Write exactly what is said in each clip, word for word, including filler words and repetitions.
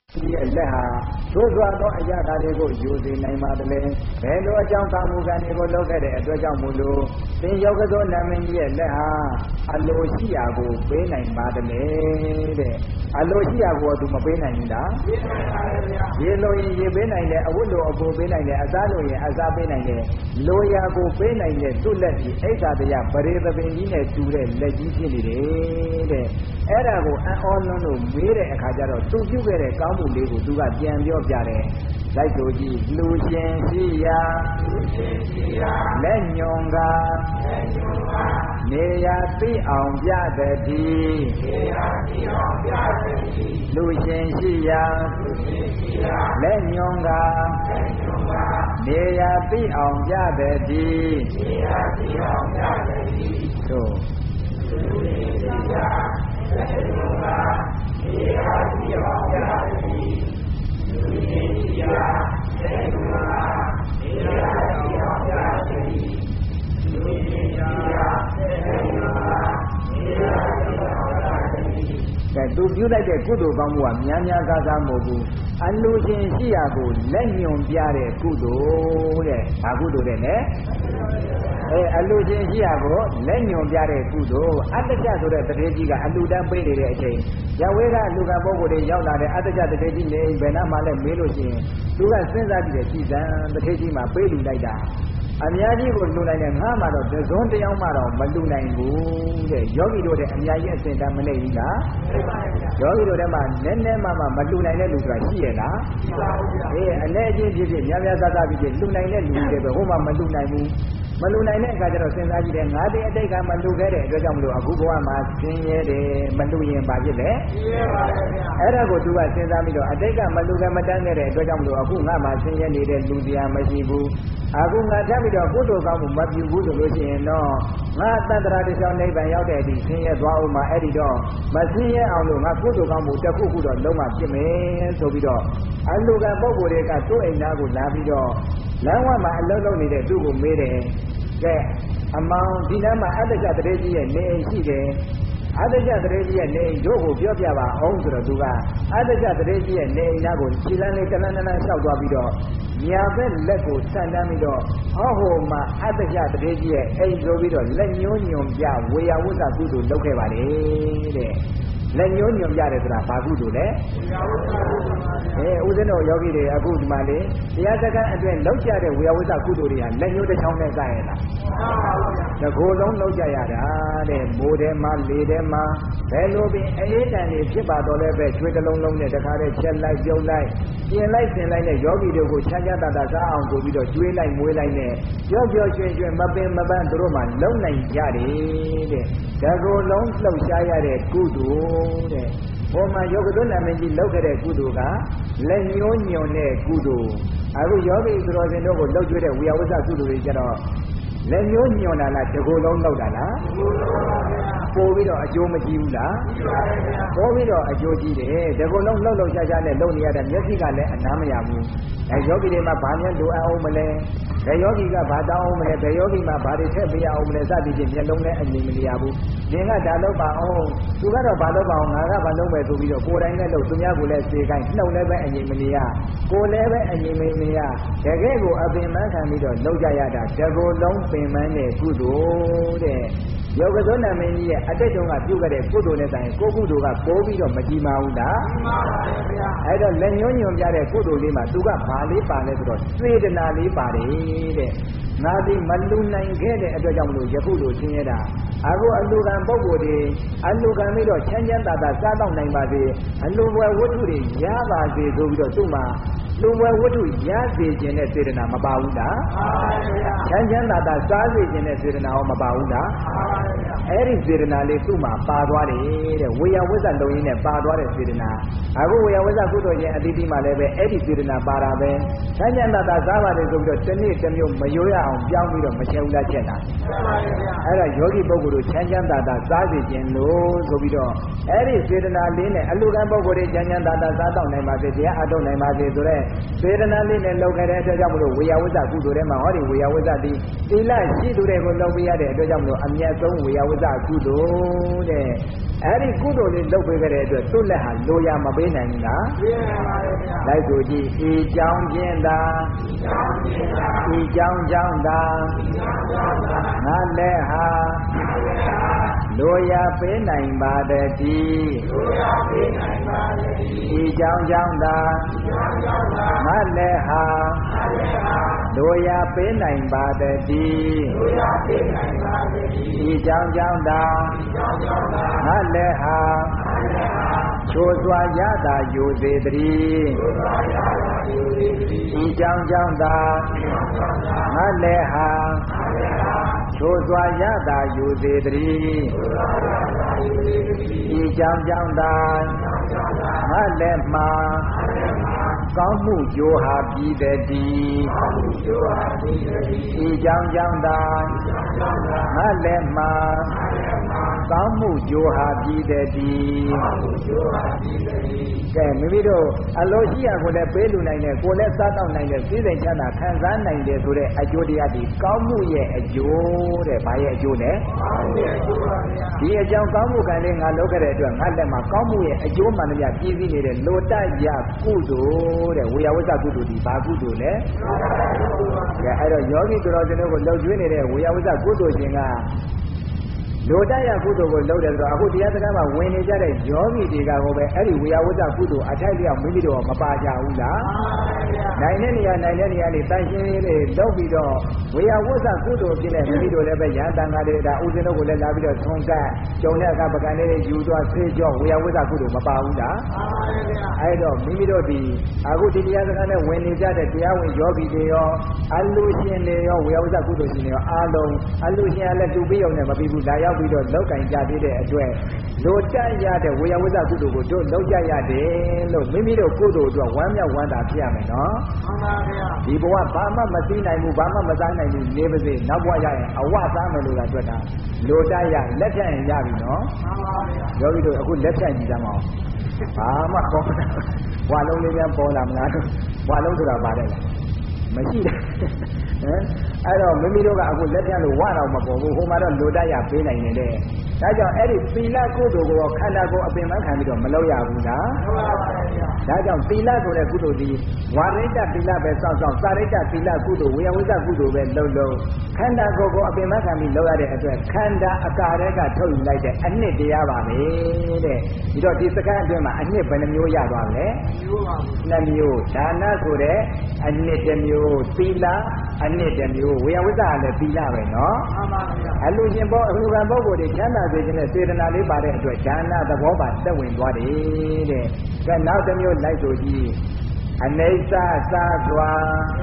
လက်ဟာသို့စွာသောအရာတွေကိုယူစေနိုင်ပါသလဲဘယ်လိုအကြောင်းကာမကံတွေကိုလုပ်ခဲ့တဲ့အတွက်ကြောင့်မို့လို့သင်ယောဂသောနာမည်ကြီးရဲ့လက်ဟာအလိုရှိရာကိုပေးနိုင်ပါသလဲတဲ့အလိုရှိရာကိုသူမပေးနိုင်ဘူးလားပေးနိုင်ပါရဲ့ဗျာရေလိုရင်ရေပေးနိုင်တယ်အဝတ်လိုအပူပေးနိုင်တယ်အစားလိုရင်အစားပေးနိုင်တယ်လိုရာကိုပေးနိုင်တဲ့သူ့လက်ကြီးအိဋ္ဌာတရားပရိသပင်ကြီးနဲ့တူတဲ့လက်ကြီးဖြစ်နေတယ်တဲ့အဲ့ဒါကိုအံ့ဩလွန်းလို့မေးတဲ့အခါကျတော့သူပြုခဲ့တဲ့ကောင်းမှုလေးကိုသူကပြန်ပြောပြတယ်လိုက်ဆိုကြည့်လူရှင်ရှိရာလက်ညွန်ကနေရာသိအောင်ပြသည်လူရှင်ရှိရာလက်ညွန်ကနေရာသိအောင်ပြသည်တို့လူရှင်ရှိရာလက်ညွန်ကနေရာသိအောင်ပြသည်လူရှင်ရှိရာလက်ညွန်ကနေရာသိအောင်ပြသည်လူရှင်ရှိရာလက်ညွန်ကနေရာသိအောင်ပြသည်ကဲသူပြုလိုက်တဲ့ကုသိုလ်ကောင်းမှုကများများကားကားမဟုတ်ဘူးအလူရှင်ရှိရာကိုလက်ညွန်ပြတဲ့ကုသိုလ်တဲ့ဘာကုသိုလ်တဲ့လဲအဲအလူရှင်ရှိရာကိုလက်ညွန်ပြတဲ့ကုသိုလ်အတ္တကျဆိုတဲ့တတိကြီးကအလူတန်းပေးနေတဲ့အချိန်ရဝေကအလူကပုဂ္ဂိုလ်တွေရောက်လာတဲ့အတ္တကျတတိကြီးနေဘယ်နှမှလည်းမေးလို့ရှိရင်သူကစဉ်းစားကြည့်တယ်ကြည်စံတတိကြီးမှာပေးလူလိုက်တာအများကြီးကိုလူနိုင်တယ်ငါမှတော့တစုံတယောက်မှတော့မလူနိုင်ဘူးတဲ့ယောဂီတို့တဲ့အများကြီးအစဉ်တမ်းမနေဘူးလားယောဂီတို့ထဲမှာနည်းနည်းမှမှမလူနိုင်တဲ့လူဆိုတာရှိရဲ့လားရှိပါဘူးဗျာအေးအနေချင်းဖြစ်ဖြစ်များများသားသားဖြစ်ဖြစ်လူနိုင်တဲ့လူတွေပဲဟိုမှမလူနိုင်ဘူးမလူနိုင်တဲ့အခါကျတော့စဉ်းစားကြည့်တယ်ငါဒီအတိတ်ကမလူခဲ့တဲ့အတွက်ကြောင့်မလို့အခုဘဝမှာဆင်းရဲတယ်မလူရင်ဘာဖြစ်လဲဆင်းရဲပါပဲဗျာအဲ့ဒါကိုသူကစဉ်းစားပြီးတော့အတိတ်ကမလူခဲ့မတန်းခဲ့တဲ့အတွက်ကြောင့်မလို့အခုငါမှဆင်းရဲနေတဲ့လူတရားမရှိဘူးအခုငါထပ်ပြီးတော့ကုသိုလ်ကောင်းမှုမပြုဘူးဆိုလို့ရှိရင်တော့ငါတတ္တရာတစ်ချောင်းနိဗ္ဗာန်ရောက်တဲ့အထိဆင်းရဲသွားအောင်မှအဲ့ဒီတော့မဆင်းရဲအောင်လို့ငါကုသိုလ်ကောင်းမှုတစ်ခုခုတော့လုံးဝဖြစ်မယ်ဆိုပြီးတော့အလူကပုဂ္ဂိုလ်တွေကသူ့အိမ်သားကိုလာပြီးတော့လမ်းဝမှာအလုံးလုံးနေတဲ့သူ့ကိုမေးတယ်ကဲအမောင်ဒီနားမှာအတ္တကျတရေကြီးရဲ့နေအိမ်ရှိတယ်အတ္တကျတရေကြီးရဲ့နေအိမ်တို့ကိုပြောပြပါအောင်ဆိုတော့သူကအတ္တကျတရေကြီးရဲ့နေအိမ်သားကိုခြေလမ်းလေးတလန်းတလန်းလျှောက်သွားပြီးတော့ညာဘက်လက်ကိုဆန့်တမ်းပြီးတော့ဟောဟိုမှာအတ္တကျတရေကြီးရဲ့အိမ်ဆိုပြီးတော့လက်ညှိုးညွန်ပြဝေယဝုဇ္ဇကုသိုလ်လုပ်ခဲ့ပါလေတဲ့လက်ညှိုးညွန်ပြတယ်ဆိုတာဘာကုသိုလ်လဲအဲဦးဇင်းတို့ယောဂီတွေအခုဒီမှာလေတရားစခန်းအတွင်းလောက်ကြတဲ့ဝေယဝုဇ္ဇကုသိုလ်တွေဟာလက်ညှိုးတစ်ချောင်းနဲ့စရလားတကိုယ်လုံးလောက်ကြရတာတဲ့မိုးထဲမှာလေထဲမှာဘယ်လိုပင်အေးတန်နေဖြစ်ပါတော့လဲပဲကျွေးတစ်လုံးလုံးနဲ့တခါတည်းချက်လိုက်ပြုတ်လိုက်ပြင်လိုက်ပြင်လိုက်နဲ့ယောဂီတွေကိုချမ်းချမ်းသာသာစားအောင်ပို့ပြီးတော့ကျွေးလိုက်မွေးလိုက်နဲ့ကြောက်ကြောက်ရွှင်ရွှင်မပင်မပန်းတို့မှလုံနိုင်ကြတယ်တဲ့တကိုယ်လုံးလှုပ်ရှားရတဲ့ကုသိုလ်တဲ့ဟောမှာယောဂတုနာမင်းကြီးလောက်ခဲ့တဲ့ကုသိုလ်ကလက်ညှိုးညွန်တဲ့ကုသိုလ်အခုယောဂီသူတော်စင်တို့ကိုလှုပ်ကျွေးတဲ့ဝေယဝုဇ္ဇကုသိုလ်တွေကျတော့လက်ညှိုးညွန်တာလားတကိုယ်လုံးလောက်တာလားပို့ပြီးတော့အကျိုးမကြည့်ဘူးလားပို့ပြီးတော့အကျိုးကြည့်တယ်တကိုယ်လုံးလှုပ်လှုပ်ရှားရှားနဲ့လုပ်နေရတဲ့မျက်စိကလည်းအနားမရဘူးအဲယောဂီတွေမှာဘာများလိုအပ်အောင်မလဲဘယ်ယောဂီကဘာတောင်းအောင်မလဲဘယ်ယောဂီမှာဘာတွေထည့်ပေးအောင်မလဲစသည်ဖြင့်မျက်လုံးနဲ့အမြင်မရဘူးသင်ကဒါလုပ်ပါအောင်သူကတော့ဘာလုပ်ပါအောင်ငါကဘာလုပ်မယ်ဆိုပြီးတော့ကိုယ်တိုင်နဲ့လုပ်သူများကိုလည်းစေခိုင်းနှုတ်လည်းပဲအမြင်မရကိုယ်လည်းပဲအမြင်မရတကယ်ကိုအပင်ပန်းခံပြီးတော့လုပ်ကြရတာတကိုယ်လုံးပင်ပန်းတဲ့ကုသိုလ်တဲ့ယောဂသောနာမင်းကြီးရဲ့အတိတ်တုန်းကပြုခဲ့တဲ့ကုသိုလ်နဲ့တိုင်ကိုကုသိုလ်ကပိုးပြီးတော့မကြည်မာဘူးလားကြည်မာပါဗျာအဲ့တော့လက်ညှိုးညွန်ပြတဲ့ကုသိုလ်လေးမှာသူကဘာလေးပါလဲဆိုတော့စေတနာလေးပါတယ်တဲ့ငါဒီမလူနိုင်ခဲ့တဲ့အတွက်ကြောင့်မလို့ယခုလိုဆင်းရဲတာအခုအလူကံပုဂ္ဂိုလ်တွေအလူကံပြီးတော့ချမ်းချမ်းသာသာစားတော့နိုင်ပါစေအလူဘွယ်ဝတ္ထုတွေရပါစေဆိုပြီးတော့သူ့မှာလူဘွယ်ဝတ္ထုရစေခြင်းနဲ့စေတနာမပါဘူးလားပါပါဗျာချမ်းချမ်းသာသာစားစေခြင်းနဲ့စေတနာရောမပါဘူးလားပါပါဗျာအဲ့ဒီစေတနာလေးသူ့မှာပါသွားတယ်တဲ့ဝေယဝဇ္ဇလုံရင်းနဲ့ပါသွားတဲ့စေတနာအခုဝေယဝဇ္ဇကုသိုလ်ချင်းအတိတိမှလည်းပဲအဲ့ဒီစေတနာပါတာပဲချမ်းချမ်းသာသာစားပါတယ်ဆိုပြီးတော့တစ်နေ့တစ်မျိုးမရိုးရအောင်ပြောင်းပြီးတော့မချဲဘူးလားချက်တာမှန်ပါဗျာအဲ့ဒါယောဂီပုဂ္ဂိုလ်တို့ချမ်းချမ်းသာသာစားစေခြင်းလို့ဆိုပြီးတော့အဲ့ဒီစေတနာလေးနဲ့အလူကံပုဂ္ဂိုလ်တွေချမ်းချမ်းသာသာစားတော့နိုင်ပါစေတရားအထုတ်နိုင်ပါစေဆိုတဲ့စေတနာလေးနဲ့လုပ်ခဲ့တဲ့အတွက်ကြောင့်မလို့ဝေယဝဇ္ဇကုသိုလ်ထဲမှာဟောဒီဝေယဝဇ္ဇတိသီလရှိသူတွေကိုလုပ်ပြရတဲ့အတွက်ကြောင့်မလို့အမြတ်ဆုံးဝေယဝဇ္ဇကုသိုလ်တဲ့အဲ့ဒီကုသိုလ်လေးလုပ်ပေးကြတဲ့အတွက်သူ့လက်ဟာလိုရာမပေးနိုင်ဘူးလားလိုက်ဆိုကြည့်ဤကြောင်းချင်းသာဤကြောင်းကြောင်းသာငါလက်ဟာလိုရာပေးနိုင်ပါတည်းဤကြောင်းကြောင်းသာငါလက်ဟာလိုရာပေးနိုင်ပါတည်းဤကြောင်းကြောင်းသာငါလက်ဟာချိုးစွာရတာယူစေတည်းဤကြောင်းကြောင်းသာငါလက်ဟာချိုးစွာရတာယူစေတည်းဤကြောင်းကြောင်းသာငါလက်မှာကောင်းမှုကြိုးဟာပြီးတည်းဤကြောင်းကြောင်းသာငါလက်မှာကောင်းမှုကြိုးဟာပြီးတည်းကဲမိမိတို့အလိုရှိရာကိုလည်းပေးလူနိုင်တယ်ကိုယ်လည်းစားတော့နိုင်တယ်စိစိမ်ချမ်းသာခံစားနိုင်တယ်ဆိုတဲ့အကျိုးတရားဒီကောင်းမှုရဲ့အကျိုးတဲ့ဘာရဲ့အကျိုးလဲဒီအကြောင်းကောင်းမှုကံလေးငါလုပ်ခဲ့တဲ့အတွက်ငါလက်မှာကောင်းမှုရဲ့အကျိုးမှန်တရားပြည့်စည်နေတဲ့လိုတရကုသိုလ်တဲ့ဝေယဝဇ္ဇကုသိုလ်ဒီဘာကုသိုလ်လဲကဲအဲ့တော့ယောဂီတော်တော်တို့ကိုလှုပ်ကျွေးနေတဲ့ဝေယဝဇ္ဇကုသိုလ်ရှင်ကလိုတရကုသိုလ်ကိုလုပ်တယ်ဆိုတော့အခုတရားစကားမှာဝင်နေကြတဲ့ယောဂီတွေကဟောပဲအဲ့ဒီဝေယဝဇ္ဇကုသိုလ်အထိုက်လျောက်မိမိတို့မပါကြဘူးလားနိုင်တဲ့နေရာနိုင်တဲ့နေရာလေးတန်ရှင်းလေးတွေလုပ်ပြီးတော့ဝေယဝဇ္ဇကုသိုလ်ဖြစ်တဲ့မိမိတို့လည်းပဲရဟန်းတန်ခါတွေဒါဥစဉ်တို့ကိုလည်းလာပြီးတော့သွန်ကတ်ကျုံတဲ့အခါပကံလေးတွေယူသွားဆေးကြောဝေယဝဇ္ဇကုသိုလ်မပါဘူးလားအဲ့တော့မိမိတို့ဒီအခုဒီတရားစကားနဲ့ဝင်နေကြတဲ့တရားဝင်ယောဂီတွေရောအလူရှင်တွေရောဝေယဝဇ္ဇကုသိုလ်ရှင်တွေရောအားလုံးအလူရှင်ကလည်းတူပြီးုံနဲ့မပြီးဘူးဒါရောက်ပြီးတော့လောက်ကင်ကြသေးတဲ့အတွက်လိုတတ်ရတဲ့ဝေယဝဇ္ဇကုသိုလ်ကိုတို့လောက်ကြရတယ်လို့မိမိတို့ကုသိုလ်အတွက်ဝမ်းမြောက်ဝမ်းသာဖြစ်ရမယ်နော်မှန်ပါဗျာဒီဘဝဘာမှမသိနိုင်ဘူးဘာမှမစားနိုင်ဘူးနေပါစေနောက်ဘဝရရင်အဝစားမယ်လို့သာတွေ့တာလိုတတ်ရလက်ဖြတ်ရင်ရပြီနော်မှန်ပါဗျာယောဂီတို့အခုလက်ဖြတ်ကြည့်ကြမအောင်ဘာမှပေါ်ဝါလုံးလေးပြန်ပေါ်လာမလားဝါလုံးဆိုတာပါတယ်မရှိတယ်ဟမ်အဲ့တော့မိမိတို့ကအခုလက်ဖြတ်လို့ဝါတော့မပေါ်ဘူးဟိုမှာတော့လိုတတ်ရပေးနိုင်နေတယ်ဒါကြောင့်အဲ့ဒီသီလကုသိုလ်ကိုခန္ဓာကိုယ်အပင်ပန်းခံပြီးတော့မလုပ်ရဘူးလားမှန်ပါပါဗျာဒါကြောင့်သီလဆိုတဲ့ကုသိုလ်ဒီဝါရိတ္တသီလပဲစောင့်စောင့်စာရိတ္တသီလကုသိုလ်ဝေယဝဇ္ဇကုသိုလ်ပဲလုပ်လို့ခန္ဓာကိုယ်ကိုအပင်ပန်းခံပြီးလုပ်ရတဲ့အတွက်ခန္ဓာအကာရဲကထုတ်ယူလိုက်တဲ့အနှစ်တရားပါပဲတဲ့ဒီတော့ဒီစကားအတွင်းမှာအနှစ်ဘယ်နှမျိုးရသွားလဲမျိုးပါဘူးနှစ်မျိုးဒါနဆိုတဲ့အနှစ်တစ်မျိုးသီလအနှစ်တစ်မျိုးဝေယဝဇ္ဇကလည်းသီလပဲနော်မှန်ပါဗျာအလူရှင်ဘောအလူကံပုဂ္ဂိုလ်တွေချမ်းသာစေခြင်းနဲ့စေတနာလေးပါတဲ့အတွက်ဒါနသဘောပါသက်ဝင်သွားတယ်တဲ့ကဲနောက်တစ်မျိုးလိုက်ဆိုကြည့်အနိစ္စသာစွာ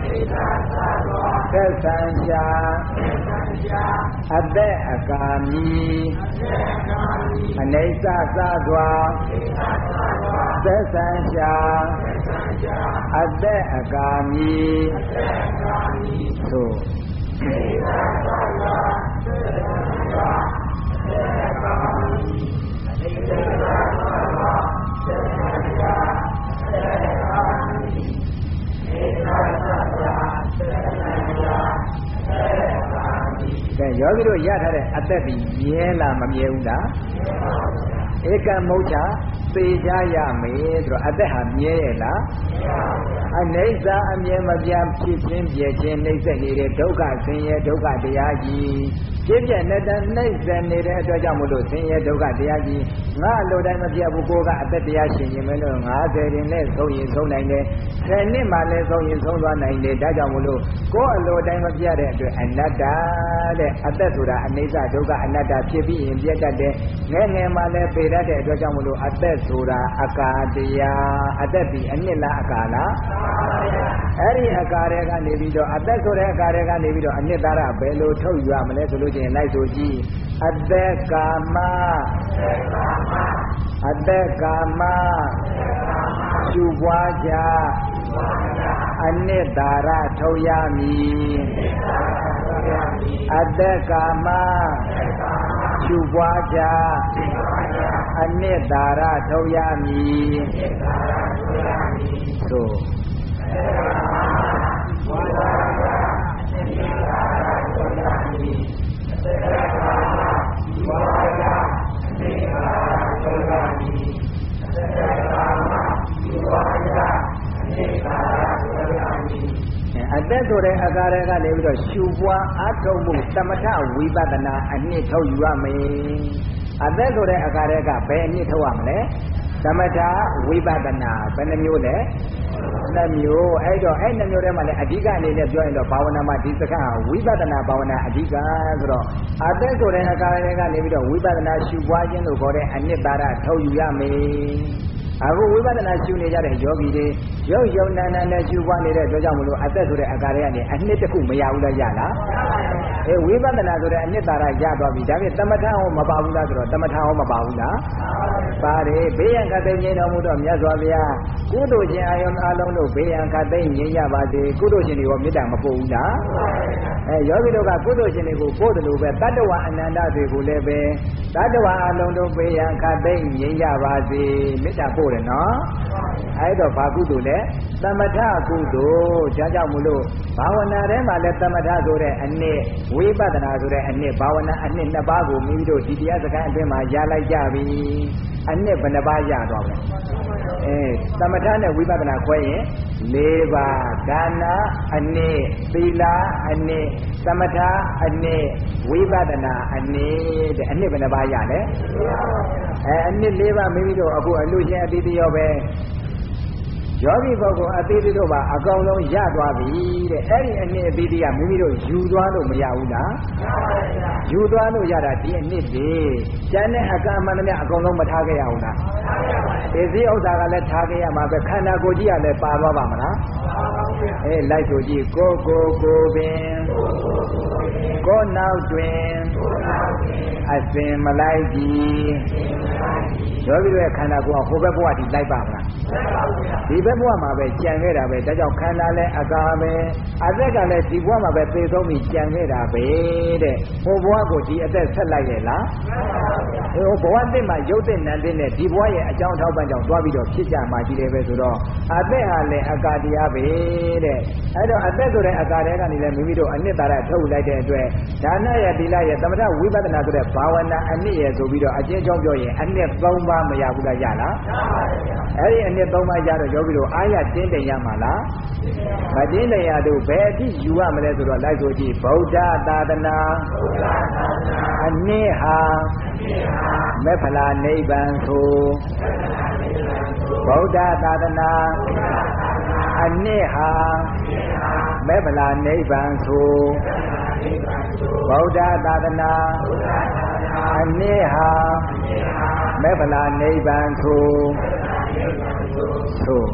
သက်ဆံရှာအသက်အကာမီအနိစ္စသာစွာသက်ဆံရှာအသက်အကာမီသို့ကဲယောဂီတို့ရထားတဲ့အသက်ဒီမြဲလားမမြဲဘူးလားဧကမုဋ္ဌသေချာရမယ်ဆိုတော့အသက်ဟာမြဲရဲ့လားအနိစ္စအမြဲမပြတ်ဖြစ်ခြင်းပြည့်ခြင်းနှိမ့်ဆက်နေတဲ့ဒုက္ခဆင်းရဲဒုက္ခတရားကြီးပြည့်ပြည့်နဲ့တည်းနှိမ့်ဆက်နေတဲ့အတွက်ကြောင့်မို့လို့ဆင်းရဲဒုက္ခတရားကြီးငါအလိုတိုင်းမပြတ်ဘူးကိုကအသက်တရားရှင်ရင်မလို့ငါးဆယ်ရင်နဲ့ဆုံးရင်ဆုံးနိုင်တယ်ဆယ်နှစ်မှလည်းဆုံးရင်ဆုံးသွားနိုင်တယ်ဒါကြောင့်မို့လို့ကိုအလိုတိုင်းမပြတ်တဲ့အတွက်အနတ္တတဲ့အသက်ဆိုတာအနိစ္စဒုက္ခအနတ္တဖြစ်ပြီးရင်ပြတ်တတ်တယ်ငယ်ငယ်မှလည်းပေတတ်တဲ့အတွက်ကြောင့်မို့လို့အသက်ဆိုတာအကာတရားအသက်ဒီအနှစ်လားအကာလားအဲ့ဒီအကာတွေကနေပြီးတော့အသက်ဆိုတဲ့အကာတွေကနေပြီးတော့အနှစ်သားရဘယ်လိုထုတ်ယူရမလဲဆိုလို့ချင်းလိုက်ဆိုကြည့်အသက်ကာမအသက်ကာမရှုပွားကြအနှစ်သာရထုတ်ရမည်အသက်ကာမရှုပွားကြအနှစ်သာရထုတ်ရမည်သို့ Wow. သက်ဆိုတဲ့အကားတွေကနေပြီးတော့ရှုပွားအထုံမှုသမထဝိပဿနာအနှစ်ထုတ်ယူရမယ်အသက်ဆိုတဲ့အကားတွေကဘယ်အနှစ်ထုတ်ရမလဲသမထဝိပဿနာဘယ်နှမျိုးလဲနှစ်မျိုးအဲ့တော့အဲ့နှစ်မျိုးထဲမှာလည်းအဓိကအနေနဲ့ပြောရင်တော့ဘာဝနာမှာဒီစကားဝိပဿနာဘာဝနာအဓိကဆိုတော့အသက်ဆိုတဲ့အကားတွေကနေပြီးတော့ဝိပဿနာရှုပွားခြင်းလို့ခေါ်တဲ့အနှစ်သာရထုတ်ယူရမယ်အခုဝိပဿနာရှုနေကြတဲ့ယောဂီတွေရုပ်ယုံနာနာနဲ့ရှုပွားနေတဲ့အတွက်ကြောင့်မလို့အသက်ဆိုတဲ့အကာတွေကနေအနှစ်တစ်ခုမရဘူးလားရလားအဲဝိပဿနာဆိုတဲ့အနှစ်သာရရသွားပြီဒါဖြင့်သမထဟောမပါဘူးလားဆိုတော့သမထဟောမပါဘူးလားပါတယ်ဘေးရန်ခတ်သိမ်းခြင်းတော်မူတော့မြတ်စွာဘုရားကုသိုလ်ရှင်အာယုံအလုံးတို့ဘေးရန်ခတ်သိမ်းငြိမ်းရပါစေကုသိုလ်ရှင်တွေရောမေတ္တာမပို့ဘူးလားအဲယောဂီတို့ကကုသိုလ်ရှင်တွေကိုပို့တယ်လို့ပဲတတ္တဝအနန္တတွေကိုလည်းပဲတတ္တဝအလုံးတို့ဘေးရန်ခတ်သိမ်းငြိမ်းရပါစေမေတ္တာပို့တယ်နော်အဲ့တော့ဘာကုသိုလ်လဲသမထကုသိုလ်ကြောင့်ကြောင့်မလို့ဘာဝနာထဲမှာလည်းသမထဆိုတဲ့အနှစ်ဝိပဿနာဆိုတဲ့အနှစ်ဘာဝနာအနှစ်နှစ်ပါးကိုမိမိတို့ဒီတရားစကားအတွင်းမှာရလိုက်ကြပြီအနှစ်ဘယ်နှပါးရသွားလဲအဲသမထနဲ့ဝိပဿနာခွဲရင်၄ပါးဒါနအနှစ်သီလအနှစ်သမထအနှစ်ဝိပဿနာအနှစ်တဲ့အနှစ်ဘယ်နှပါးရလဲအဲအနှစ်၄ပါးမိမိတို့အခုအလူရှင်အတိတ်ရောပဲယောဂီပုဂ္ဂိုလ်အသေးသေးတို့ပါအကောင်ဆုံးရသွားပြီတဲ့အဲ့ဒီအနှစ်အသေးသေးကမိမိတို့ယူသွားလို့မရဘူးလားယူသွားလို့ရတာဒီအနှစ်တွေကျန်တဲ့အကမှန်သမျှအကောင်လုံးမထားခဲ့ရဘူးလားဒီစည်းဥစ္စာကလည်းထားခဲ့ရမှာပဲခန္ဓာကိုယ်ကြီးကလည်းပါသွားပါမလားအေးလိုက်ဆိုကြည့်ကိုကိုကိုပင်ကိုနောက်တွင်အစင်မလိုက်ကြည့်ယောဂီတို့ရဲ့ခန္ဓာကိုယ်ကဟိုဘက်ဘဝဒီလိုက်ပါမလားဒီဘက်ဘဝမှာပဲကြံခဲ့တာပဲဒါကြောင့်ခန္ဓာလည်းအကာပဲအသက်ကလည်းဒီဘဝမှာပဲသေဆုံးပြီးကြံခဲ့တာပဲတဲ့ဟိုဘဝကိုဒီအသက်ဆက်လိုက်ရဲ့လားဟိုဘဝသစ်မှာရုပ်သစ်နံသစ်နဲ့ဒီဘဝရဲ့အကြောင်းထောက်ပံ့ကြောင့်တွားပြီးတော့ဖြစ်ကြမှာကြီးတယ်ပဲဆိုတော့အသက်ဟာလည်းအကာတရားပဲတဲ့အဲ့တော့အသက်ဆိုတဲ့အကာတွေကနေလည်းမိမိတို့အနှစ်သာရထုတ်လိုက်တဲ့အတွက်ဒါနရဲ့သီလရဲ့သမထဝိပဿနာဆိုတဲ့ဘာဝနာအနှစ်ရဲ့ဆိုပြီးတော့အကျဉ်းချုပ်ပြောရင်အနှစ်သုံးပါးမရဘူးလားရလားအဲ့ဒီအနှစ်သုံးပါးရတော့ယောဂီတို့အားရတင်းတင်ရမှာလားမတင်းတင်ရတော့ဘယ်အထိယူရမလဲဆိုတော့လိုက်ဆိုကြည့်ဗုဒ္ဓသာသနာအနှစ်ဟာမေဖလာနိဗ္ဗာန်ဆိုဗုဒ္ဓသာသနာအနှစ်ဟာမေဖလာနိဗ္ဗာန်ဆိုဗုဒ္ဓသာသနာအနှစ်ဟာမေဖလာနိဗ္ဗာန်ဆိုဆို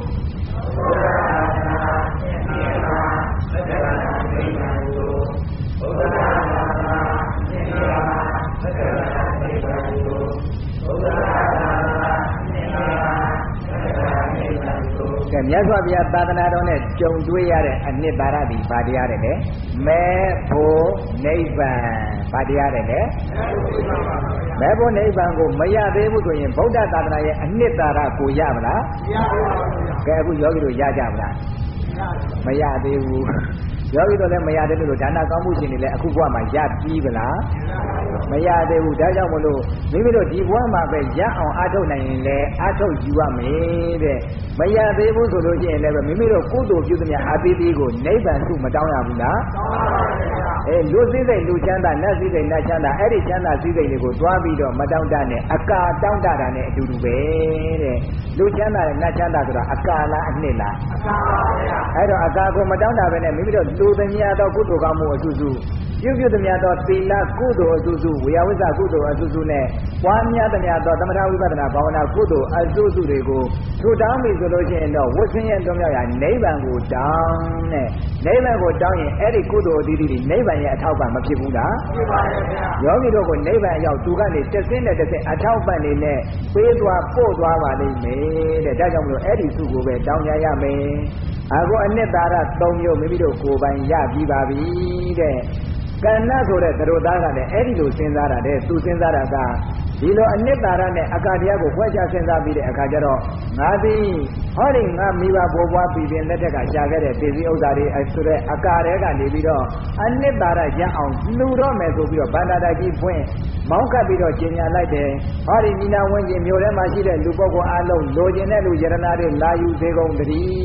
ကဲမြတ်စွာဘုရားသာသနာတော်နဲ့ကြုံတွေ့ရတဲ့အနှစ်သာရဒီဘာတရားတွေလဲမေဖို့နိဗ္ဗာန်ဘာတရားတွေလဲမေဖို့နိဗ္ဗာန်ကိုမရသေးဘူးဆိုရင်ဗုဒ္ဓသာသနာရဲ့အနှစ်သာရကိုရမလားမရပါဘူးကဲအခုယောဂီတို့ရကြမလားမရသေးဘူးယောဂီတို့လည်းမရသေးလို့ဒါနကောင်းမှုရှင်တွေလည်းအခုဘဝမှာရပြီးပလားမရသေးဘူးဒါကြောင့်မလို့မိမိတို့ဒီဘဝမှာပဲရအောင်အားထုတ်နိုင်ရင်လည်းအားထုတ်ယူရမယ်တဲ့မရသေးဘူးဆိုလို့ရှိရင်လည်းမိမိတို့ကုသိုလ်ပြုသမျှအာသီတိကိုနိဗ္ဗာန်စုမတောင်းရဘူးလားတောင်းပါပါဗျာအဲလူစည်းစိမ်လူချမ်းသာနတ်စည်းစိမ်နတ်ချမ်းသာအဲ့ဒီချမ်းသာစည်းစိမ်တွေကိုတွားပြီးတော့မတောင်းတနဲ့အကာတောင်းတတာနဲ့အတူတူပဲတဲ့လူချမ်းသာနဲ့နတ်ချမ်းသာဆိုတာအကာလားအနှစ်လားအကာပါဗျာအဲ့တော့အကာကိုမတောင်းတပဲနဲ့မိမိတို့လူသမျှသောကုသိုလ်ကောင်းမှုအစုစုပြုပြုသမျှသောသီလကုသိုလ်အစုစုဝေယဝိဇ္ဇကုသိုလ်အစုစုနဲ့ပွားများသမျှသောသမထဝိပဿနာဘာဝနာကုသိုလ်အစုစုတွေကိုထူတောင်းပြီဆိုလို့ရှိရင်တော့ဝိဆင်းရဲတွမြောက်ရာနိဗ္ဗာန်ကိုတောင်းတဲ့နိဗ္ဗာန်ကိုတောင်းရင်အဲ့ဒီကုသိုလ်အသီးသီးတွေနိဗ္ဗာန်ရဲ့အထောက်ပံ့မဖြစ်ဘူးလားဖြစ်ပါရဲ့ဗျာယောဂီတို့ကိုနိဗ္ဗာန်ရောက်သူကနေတက်စင်းတဲ့တက်စင်းအထောက်ပံ့နေနဲ့ပေးသွားပို့သွားပါလိမ့်မယ်တဲ့ဒါကြောင့်မလို့အဲ့ဒီစုကိုပဲတောင်းကြရမယ်အခုအနှစ်သာရသုံးမျိုးမိမိတို့ကိုယ်ပိုင်ရပြီးပါပြီတဲ့ကဏ္ဍဆိုတဲ့သရိုသားကလည်းအဲ့ဒီလိုစဉ်းစားတာတဲ့သူစဉ်းစားတာကဒီလိုအနှစ်သာရနဲ့အကာတရားကိုခွဲခြားစဉ်းစားပြီးတဲ့အခါကျတော့ငါသည်ဟောဒီငါမိဘဘိုးဘွားပြည်ပင်လက်ထက်ကရှာခဲ့တဲ့ပြည်စည်းဥစ္စာတွေဆိုတဲ့အကာတွေကနေပြီးတော့အနှစ်သာရရအောင်လှူတော့မယ်ဆိုပြီးတော့ဗန္ဒာတကြီးဖွင့်မောင်းကပ်ပြီးတော့ကျင်ညာလိုက်တယ်ဟောဒီမိနာဝင်းကျင်မြို့ထဲမှာရှိတဲ့လူပုဂ္ဂိုလ်အလုံးလိုချင်တဲ့လူယရနာတွေလာယူသေးကုန်တည်း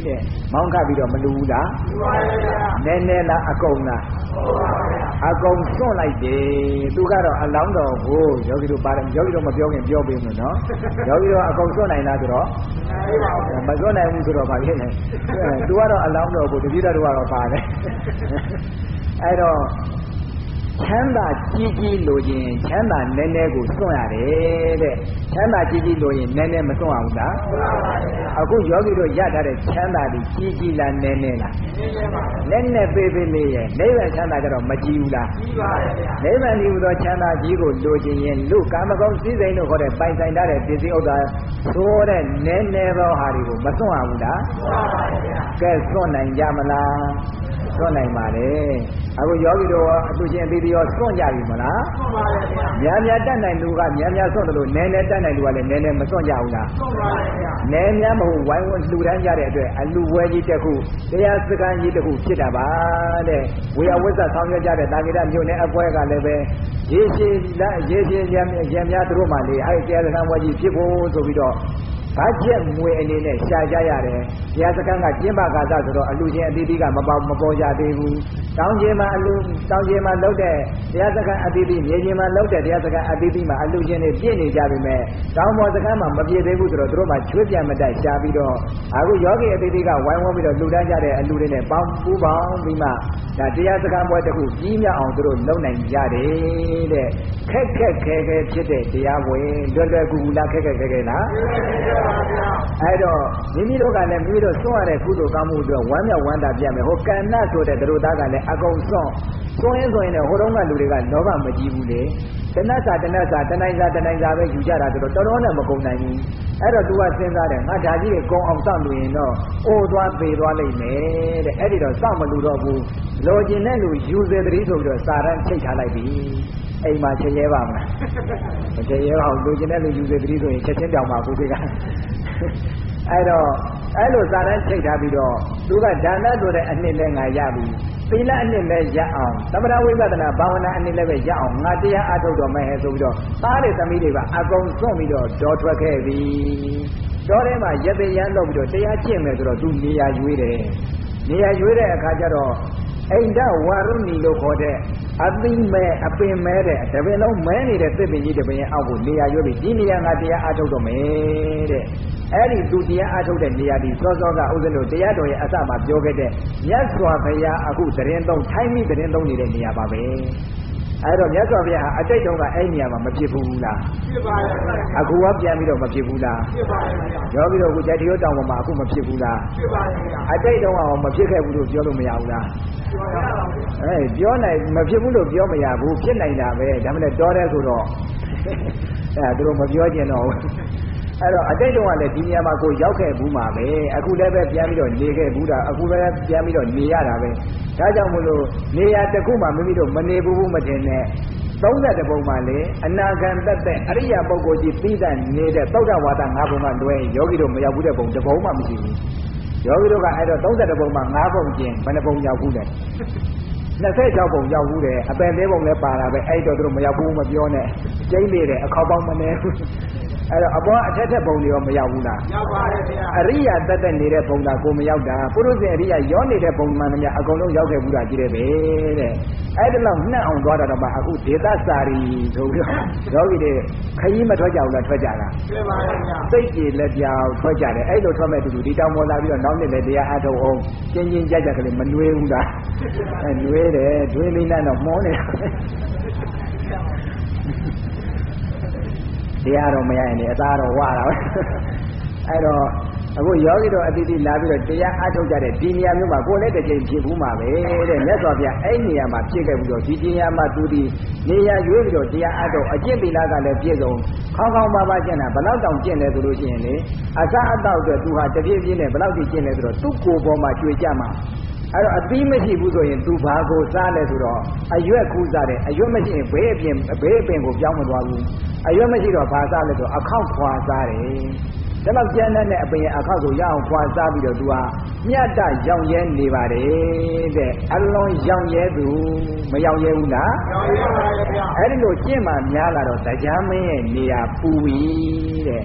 တဲ့မောင်းခပြီးတော့မလူဘူးလားနည်းနည်းလားအကုန်လားအကုန်စွန့်လိုက်တယ်သူကတော့အလောင်းတော်ကိုယောဂီတို့ပါတယ်ယောဂီတို့မပြောခင်ပြောပေးမယ်နော်ယောဂီတို့အကုန်စွန့်နိုင်လားဆိုတော့မစွန့်နိုင်ဘူးဆိုတော့ဗာဖြစ်နေသူကတော့အလောင်းတော်ကိုတတိယတို့ကတော့ပါတယ်အဲ့တော့ချမ်းသာကြီးကြီးလိုရင်ချမ်းသာနည်းနည်းကိုစွန့်ရတယ်တဲ့ချမ်းသာကြီးကြီးလိုရင်နည်းနည်းမစွန့်အောင်လားအခုယောဂီတို့ရထားတဲ့ချမ်းသာဒီကြီးကြီးလားနည်းနည်းလားနည်းနည်းပေးပေးလေးရဲ့နိဗ္ဗာန်ချမ်းသာကြတော့မကြီးဘူးလားကြီးပါရဲ့ဗျာနိဗ္ဗာန်ဒီဟူသောချမ်းသာကြီးကိုလိုချင်ရင်လူကာမဂုဏ်စည်းစိမ်တို့ခေါ်တဲ့ပိုင်ဆိုင်ထားတဲ့ပစ္စည်းဥစ္စာသိုးတဲ့နည်းနည်းသောဟာတွေကိုမစွန့်အောင်လားစွန့်ပါရဲ့ဗျာကဲစွန့်နိုင်ကြမလားစွန့်နိုင်ပါလေအခုယောဂီတို့အတူချင်းအသီးသီးရောစွန့်ကြပြီမလားစွန့်ပါရဲ့ဗျာများများတတ်နိုင်လူကများများစွန့်တယ်လို့နည်းနည်းတတ်နိုင်လူကလည်းနည်းနည်းမစွန့်ကြဘူးလားစွန့်ပါရဲ့ဗျာနည်းများမဟုတ်ဝိုင်းဝန်းလှူဒန်းကြတဲ့အတွက်အလူဝဲကြီးတစ်ခုတရားစခန်းကြီးတစ်ခုဖြစ်တာပါတဲ့ဝေယဝိဇ္ဇဆောင်ရွက်ကြတဲ့တာဂိရမြို့နယ်အပွဲကလည်းပဲရေရှည်လက်ရေရှည်ရံရံများတို့မှလေအဲ့တရားစခန်းဝဲကြီးဖြစ်ဖို့ဆိုပြီးတော့ဘာချက်ငွေအနေနဲ့ရှာကြရတယ်။တရားစခန်းကကျင်းပကာသဆိုတော့အလူချင်းအသီးသီးကမပေါမပေါ်ကြသေးဘူး။တောင်းကျင်းမှာအလူတောင်းကျင်းမှာလုပ်တဲ့တရားစခန်းအသီးသီးမြေချင်းမှာလုပ်တဲ့တရားစခန်းအသီးသီးမှာအလူချင်းတွေပြည့်နေကြပြီမဲ့တောင်းပေါ်စခန်းမှာမပြည့်သေးဘူးဆိုတော့တို့မှချွေးပြန်မတက်ရှာပြီးတော့အခုယောဂီအသီးသီးကဝိုင်းဝန်းပြီးတော့လူတန်းကြတဲ့အလူတွေနဲ့ပေါင်းပူးပေါင်းပြီးမှဒါတရားစခန်းပွဲတစ်ခုကြီးမြတ်အောင်တို့လုပ်နိုင်ကြတယ်တဲ့ခက်ခက်ခဲခဲဖြစ်တဲ့တရားဝင်လွယ်လွယ်ကူကူလားခက်ခက်ခဲခဲလားအဲ့တော့မိမိတို့ကလည်းမိမိတို့စွန့်ရတဲ့ကုသိုလ်ကောင်းမှုအတွက်ဝမ်းမြောက်ဝမ်းသာပြမယ်ဟိုကဏ္ဍဆိုတဲ့တို့သားကလည်းအကုန်စွန့်စွန့်ရင်စွန့်ရင်ဟိုတုန်းကလူတွေကလောဘမကြီးဘူးလေတဏှစာတဏှစာတဏှိစာတဏှိစာပဲယူကြတာဆိုတော့တော်တော်နဲ့မကုန်နိုင်ဘူးအဲ့တော့ तू ကစဉ်းစားတယ်ငါဓာကြီးတွေကုံအောင်စောင့်လို့ရင်တော့အိုးသွားပေသွားလိမ့်မယ်တဲ့အဲ့ဒီတော့စောင့်မလို့တော့ဘူးလိုချင်တဲ့လူယူစေတည်းဆိုပြီးတော့စာရန်ချိတ်ထားလိုက်ပြီအိမ်မှာချက်ရဲပါမလားမချက်ရဲပါဘူးလိုချင်တဲ့လူယူစေတည်းဆိုရင်ချက်ချင်းပြောင်းပါဘူးဒီကအဲ့တော့အဲ့လိုစာရန်ချိတ်ထားပြီးတော့သူကဒါနဆိုတဲ့အနှစ်နဲ့ငါရပြီသီလအနှစ်လည်းရအောင်သမထဝိပဿနာဘာဝနာအနှစ်လည်းပဲရအောင်ငါတရားအထုတ်တော်မယ်ဆိုပြီးတော့သားတွေသမီးတွေကအကုန်စွန့်ပြီးတော့ဒေါ်ထွက်ခဲ့ပြီဒေါ်ထဲမှာရပေရန်လုပ်ပြီးတော့တရားကျင့်မယ်ဆိုတော့သူနေရာရွေးတယ်နေရာရွေးတဲ့အခါကျတော့အိန္ဒဝါရုဏီလို့ခေါ်တဲ့အသိမဲ့အပင်မဲ့တဲ့တပင်လုံးမဲနေတဲ့သစ်ပင်ကြီးတပင်ရဲ့အောက်ကိုနေရာရွေးပြီးဒီနေရာငါတရားအထုတ်တော်မယ်တဲ့အဲ့ဒီသူတရားအထုတ်တဲ့နေရာဒီစောစောကဥစ္စလို့တရားတော်ရဲ့အစမှာပြောခဲ့တဲ့မြတ်စွာဘုရားအခုသတင်းသုံးထိုင်းမိသတင်းသုံးနေတဲ့နေရာပါပဲအဲ့တော့မြတ်စွာဘုရားဟာအတိတ်တုန်းကအဲ့နေရာမှာမဖြစ်ဘူးလားဖြစ်ပါရဲ့အခုကပြန်ပြီးတော့မဖြစ်ဘူးလားဖြစ်ပါရဲ့ရောပြီးတော့အခုကြိုက်တရောတောင်ပေါ်မှာအခုမဖြစ်ဘူးလားဖြစ်ပါရဲ့အတိတ်တုန်းကမဖြစ်ခဲ့ဘူးလို့ပြောလို့မရဘူးလားအဲပြောနိုင်မဖြစ်ဘူးလို့ပြောမရဘူးဖြစ်နိုင်တာပဲဒါမှလည်းတော်တယ်ဆိုတော့အဲသူတို့မပြောကျင်တော့ဘူးအဲ့တော့အတိတ်တုန်းကလည်းဒီနေရာမှာကိုရောက်ခဲ့ဘူးမှာပဲအခုလည်းပဲပြန်ပြီးတော့နေခဲ့ဘူးတာအခုလည်းပြန်ပြီးတော့နေရတာပဲဒါကြောင့်မလို့နေရာတစ်ခုမှမိမိတို့မနေဘူးမတင်နဲ့သုံးတဲ့ပုံမှာလေအနာဂံတက်တဲ့အရိယာပုဂ္ဂိုလ်ကြီးပြီးတဲ့နေတဲ့သုဒ္ဓဝါဒ၅ပုံကလွဲယောဂီတို့မရောက်ဘူးတဲ့ပုံတစ်ပုံမှမရှိဘူးယောဂီတို့ကအဲ့တော့သုံးတဲ့ပုံမှာ၅ပုံကျင်ဘယ်နှပုံရောက်ဘူးလဲနှစ်ဆယ်၆ပုံရောက်ဘူးတယ်အပယ်လေးပုံလည်းပါတာပဲအဲ့တော့သူတို့မရောက်ဘူးမပြောနဲ့ကျိန်းနေတယ်အခေါက်ပေါင်းမနေဘူးအဲ့တော့အပေါ်အထက်ထက်ပုံတွေရောမရောက်ဘူးလားရောက်ပါတယ်ဗျာအရိယာတက်တက်နေတဲ့ပုံသာကိုမရောက်တာပုရုဇဉ်အရိယာရောနေတဲ့ပုံမှန်များအကုန်လုံးရောက်ခဲ့ဘူးတာကြီးတယ်ပဲတဲ့အဲ့ဒါလောက်နှံ့အောင်သွားတာတော့မှအခုဒေသစာရီဆိုပြီးတော့ယောဂီတွေခကြီးမထွက်ကြဘူးလားထွက်ကြတာထွက်ပါရဲ့ဗျာစိတ်ကြည်လက်ပြောင်ထွက်ကြတယ်အဲ့လိုထွက်မဲ့တူတူဒီတောင်ပေါ်လာပြီးတော့နောက်နှစ်လည်းတရားအထုတ်အောင်ကျင်းချင်းကြကြကလေးမနှွေးဘူးလားအဲနှွေးတယ်တွင်းလေးနဲ့တော့မောနေတရားတော့မရရင်လည်းအသားတော့ဝါတာပဲအဲ့တော့အခုယောဂီတို့အတိအကျလာပြီးတော့တရားအထုတ်ကြတဲ့ဒီနေရာမျိုးမှာကိုယ်လည်းတစ်ချိန်ဖြစ်ဘူးမှာပဲတဲ့မြတ်စွာဘုရားအဲ့နေရာမှာဖြစ်ခဲ့ပြီးတော့ဒီနေရာမှာသူဒီနေရာရွေးပြီးတော့တရားအထုတ်အကျင့်သီလကလည်းပြည့်စုံခေါင်းခေါင်းပါပါကျင့်တာဘလောက်တောင်ကျင့်လဲဆိုလို့ရှိရင်လေအစားအသောက်အတွက်သူဟာတပြည့်ပြည့်နဲ့ဘလောက်ကြီးကျင့်လဲဆိုတော့သူ့ကိုယ်ပေါ်မှာကျွေကြမှာအဲ့တော့အသီးမရှိဘူးဆိုရင်သူဘာကိုစားလဲဆိုတော့အရွက်ခူးစားတယ်အရွက်မရှိရင်ဘေးအပြင်ဘေးအပင်ကိုပြောင်းမသွားဘူးအရွက်မရှိတော့ဘာစားလဲဆိုအခောက်ခွာစားတယ်ဒါတော့ကျန်တဲ့အပင်ရဲ့အခောက်ကိုရအောင်ခွာစားပြီးတော့သူဟာမြတ်တရောင်ရဲနေပါတယ်တဲ့အလွန်ရောင်ရဲသူမရောင်ရဲဘူးလားရောင်ရဲပါရဲ့ဗျာအဲ့ဒီလိုကျင့်မှများလာတော့တရားမင်းရဲ့နေရာပူပြီတဲ့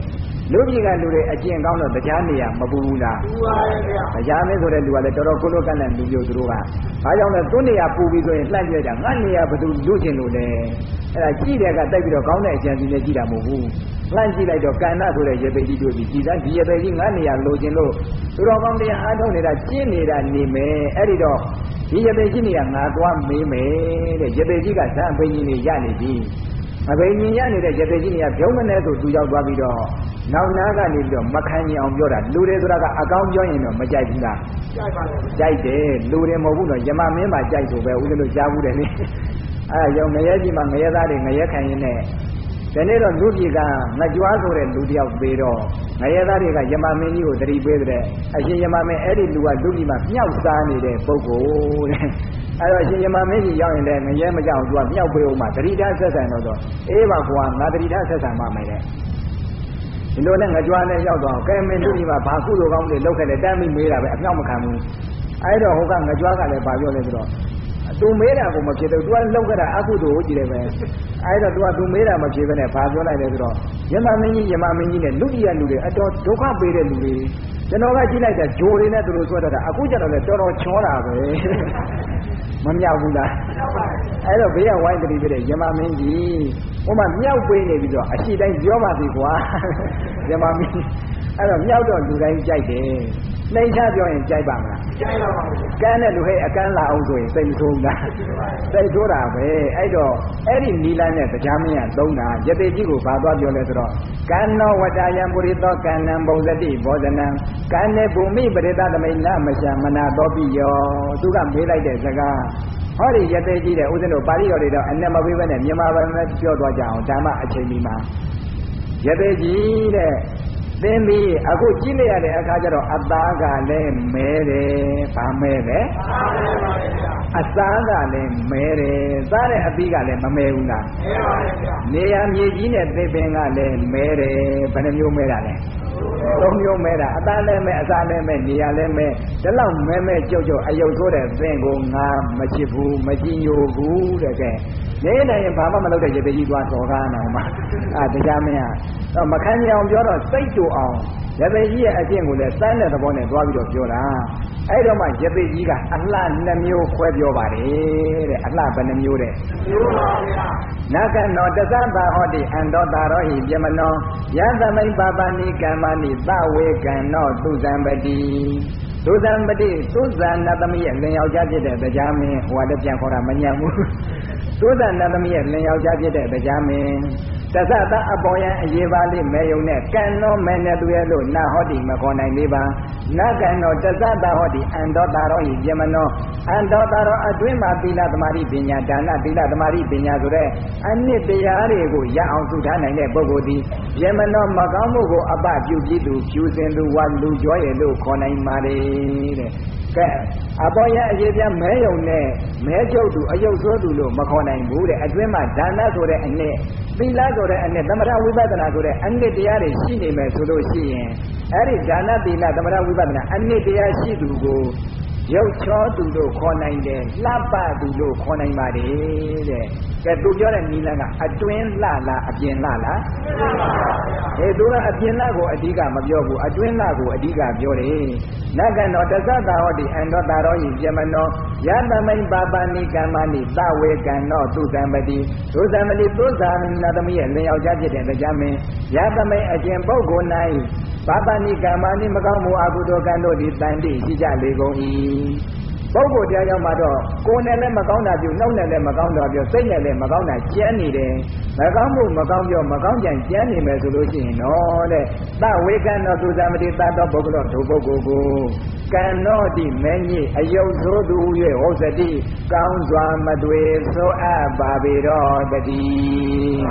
လူကြီးကလူတွေအကျင့်ကောင်းတော့တရားနေရမပူဘူးလားပူပါရဲ့ဗျာတရားမင်းဆိုတဲ့လူကလည်းတော်တော်ကိုလိုကန့်တဲ့လူမျိုးသူတို့ကဘာကြောင့်လဲသူ့နေရပူပြီးဆိုရင်လှန့်ပြကြငါနေရဘသူလူကျင်လို့လဲအဲ့ဒါကြည့်တဲ့ကတိုက်ပြီးတော့ကောင်းတဲ့အကျင့်စီနဲ့ကြည့်တာမဟုတ်ဘူးလှန့်ကြည့်လိုက်တော့ကန္နဆိုတဲ့ရေပေကြီးတို့ပြီးကြည်သားဒီရေပေကြီးငါနေရလိုချင်လို့သူတော်ကောင်းတရားအားထုတ်နေတာကျင့်နေတာနေမယ်အဲ့ဒီတော့ဒီရေပေကြီးနေရငါသွားမေးမယ်တဲ့ရေပေကြီးကဇာအပိကြီးနေရနေပြီအပိကြီးရနေတဲ့ရေပေကြီးနေရပြုံးမနေဆိုသူရောက်သွားပြီးတော့နောက်နာကနေပြီးတော့မခံရင်အောင်ပြောတာလူတွေဆိုတာကအကောင်းပြောရင်တော့မကြိုက်ဘူးလားကြိုက်ပါဘူးကြိုက်တယ်လူတွေမဟုတ်ဘူးတော့ယမမင်းမှာကြိုက်ဆိုပဲဦးဇင်းတို့ကြားဘူးတယ်လေအဲရောငရဲကြီးမှာငရဲသားတွေငရဲခံရင်နဲ့ဒီနေ့တော့လူကြီးကငကြွားဆိုတဲ့လူတယောက်သေးတော့ငရဲသားတွေကယမမင်းကြီးကိုတတိပေးတဲ့အရှင်ယမမင်းအဲ့ဒီလူကလူကြီးမှာမြောက်စားနေတဲ့ပုဂ္ဂိုလ်တဲ့အဲ့တော့အရှင်ယမမင်းကြီးရောက်ရင်လည်းငရဲမကြောက်သူကမြောက်ပေးအောင်မှတတိထားဆက်ဆံတော့တော့အေးပါကွာငါတတိထားဆက်ဆံမှမယ်တဲ့ဒီလိုနဲ့ငကြွားနဲ့ရောက်တော့ကဲမင်းလူကြီးမှာဘာကုလိုကောင်းတွေလောက်ခဲ့တယ်တမ်းပြီးမေးတာပဲအမြောက်မခံဘူးအဲ့တော့ဟိုကငကြွားကလည်းဗာပြောလဲဆိုတော့သူမေးတာကိုမဖြစ်တော့ तू ကလောက်ခဲ့တာအကုသိုလ်ကိုကြည့်တယ်ပဲအဲ့တော့ तू က तू မေးတာမဖြစ်ဘဲနဲ့ဘာပြောလိုက်လဲဆိုတော့ယမမင်းကြီးယမမင်းကြီးနဲ့လူကြီးရလူတွေအတော်ဒုက္ခပေးတဲ့လူတွေကျွန်တော်ကကြည့်လိုက်တာဂျိုတွေနဲ့သူတို့ဆွဲတတ်တာအခုကျတော့လည်းတော်တော်ချောတာပဲမမြောက်ဘူးလားအဲ့တော့ဘေးကဝိုင်းတတိပြတဲ့ယမမင်းကြီးဟိုမှာမြောက်ပေးနေပြီးတော့အရှိတိုင်းပြောပါသေးကွာယမမင်းအဲ့တော့မြောက်တော့လူတိုင်းကြိုက်တယ်နှိမ့်ချပြောရင်ကြိုက်ပါမလားကြိုက်ပါပါကန်းတဲ့လူဟဲ့အကန်းလာအောင်ဆိုရင်စိတ်မဆိုးဘူးလားစိတ်ဆိုးတာပဲအဲ့တော့အဲ့ဒီနီလန်းနဲ့တရားမင်းကသုံးတာယတိကြီးကိုဘာသွားပြောလဲဆိုတော့ကန္နောဝတ္တယံပုရိသောကန္နံဘုံဇတိဘောဇနံကန္နေဘူမိပရိသသမိနမရှမနာသောပိယောသူကမေးလိုက်တဲ့စကားဟောဒီယတိကြီးတဲ့ဦးဇင်းတို့ပါဠိတော်တွေတော့အနက်မပေးဘဲနဲ့မြန်မာဘာသာနဲ့ပြောသွားကြအောင်ဓမ္မအချိန်ဒီမှာယတိကြီးတဲ့သင်ပြီးအခုကြည့်လိုက်ရတဲ့အခါကျတော့အသားကလည်းမဲတယ်ဗာမဲပဲအစားကလည်းမဲတယ်စားတဲ့အသီးကလည်းမမဲဘူးလားမဲပါဗျာနေရမြေကြီးနဲ့သစ်ပင်ကလည်းမဲတယ်ဘယ်နှမျိုးမဲတာလဲသုံးမျိုးမဲတာအသားလည်းမဲအစားလည်းမဲနေရလည်းမဲဒီလောက်မဲမဲကြုတ်ကြုတ်အယုတ်ဆိုးတဲ့သင်ကိုငါမချစ်ဘူးမကြည်ညိုဘူးတဲ့ကဲနေနိုင်ရင်ဘာမှမလုပ်တဲ့ရေတကြီးသွားစော်ကားနေမှာအာတရားမင်းကတော့မခံကြအောင်ပြောတော့စိတ်တူအောင်ရသေကြီးရဲ့အကျင့်ကိုလည်းစမ်းတဲ့သဘောနဲ့သွားပြီးတော့ပြောတာအဲ့တော့မှရသေကြီးကအလှနှမျိုးခွဲပြောပါတယ်တဲ့အလှဘယ်နှမျိုးတဲ့မျိုးပါဗျာနာကနောတသဗ္ဗဟောတိအန္တောတာရောဟိပြမနောယသမိန်ပါပါဏိကမ္မဏိသဝေကံနောသူဇံပတိသူဇံပတိသူဇာနသမီးရဲ့လင်ယောက်ျားဖြစ်တဲ့တရားမင်းဟိုကလည်းပြန်ခေါ်တာမညံ့ဘူးသူဇာနသမီးရဲ့လင်ယောက်ျားဖြစ်တဲ့တရားမင်းတသတအပေါ်ယံအရေးပါလိမဲယုံနဲ့ကံနောမဲနဲ့သူရဲ့လို့နာဟောတိမခေါ်နိုင်သေးပါနကံနောတသတဟောတိအန္တောတာရောဟိပြမနောအန္တောတာရောအတွင်းမှာသီလသမารိပညာဒါနသီလသမารိပညာဆိုတဲ့အနှစ်တရားတွေကိုရအောင်သုထားနိုင်တဲ့ပုဂ္ဂိုလ်ဒီပြမနောမကောင်းမှုကိုအပပြုပြီးသူဖြူစင်သူဝါလူကြောရဲ့လို့ခေါ်နိုင်ပါလေတဲ့ကဲအပေါ်ရအရေးပြမဲယုံနဲ့မဲချုပ်သူအယုတ်ဆိုးသူလို့မခေါ်နိုင်ဘူးတဲ့အတွင်းမှာဒါနဆိုတဲ့အနှစ်သီလဆိုတဲ့အနှစ်သမထဝိပဿနာဆိုတဲ့အနှစ်တရားတွေရှိနေမယ်ဆိုလို့ရှိရင်အဲ့ဒီဒါနသီလသမထဝိပဿနာအနှစ်တရားရှိသူကိုရုပ်ချောသူတို့ခေါ်နိုင်တယ်လှပသူတို့ခေါ်နိုင်ပါတယ်တဲ့ကဲသူပြောတဲ့နီလန်းကအတွင်းလှလားအပြင်လှလားဟေးသူကအပြင်လှကိုအဓိကမပြောဘူးအတွင်းလှကိုအဓိကပြောတယ်နကနောတသတာဟောတိအန္တောတာရောဟိပြမနောယသမိန်ပါပါဏိကမ္မဏိသဝေကံနောသူဇံပတိသူဇံပတိသူဇာနသမီးရဲ့လင်ယောက်ျားဖြစ်တဲ့တရားမင်းယသမိန်အကျင့်ပုဂ္ဂိုလ်၌ပါပါဏိကမ္မဏိမကောင်းမှုအကုသိုလ်ကံတို့သည်တန်တိရှိကြလေကုန်၏ပုဂ္ဂိုလ်တရားကြောင့်မှတော့ကိုယ်နဲ့လည်းမကောင်းတာပြုနှုတ်နဲ့လည်းမကောင်းတာပြုစိတ်နဲ့လည်းမကောင်းတာကြမ်းနေတယ်မကောင်းမှုမကောင်းပြောမကောင်းကြံကြမ်းနေမယ်ဆိုလို့ရှိရင်တော့တဲ့သဝေကံတော်သူဇာမတိသတ္တပုဂ္ဂလောဒုပုဂ္ဂိုလ်ကိုကံတော်တိမဲညိအယုတ်ဆိုးသူ၍ဟောစတိကောင်းစွာမတွေဆိုအပ်ပါပေတော်တည်း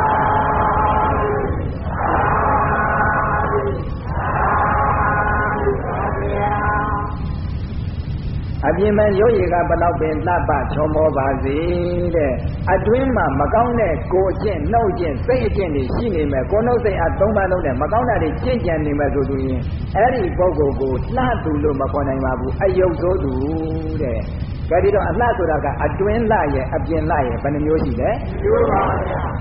အပြင်မှာရုပ်ရည်ကဘလောက်ပင်လှပချောမောပါစေတဲ့အတွင်းမှာမကောင်းတဲ့ကိုယ်အကျင့်နှုတ်အကျင့်စိတ်အကျင့်တွေရှိနေမယ်ကိုယ်နှုတ်စိတ်အသုံးပါးလုံးနဲ့မကောင်းတာတွေကြင်ကြံနေမယ်ဆိုသူရင်အဲ့ဒီပုဂ္ဂိုလ်ကိုလှသူလို့မခေါ်နိုင်ပါဘူးအယုတ်ဆိုးသူတဲ့ကြည့်တော့အလှဆိုတာကအတွင်းလှရဲ့အပြင်လှရဲ့ဘယ်နှမျိုးရှိလဲမျိုးပါဗျာ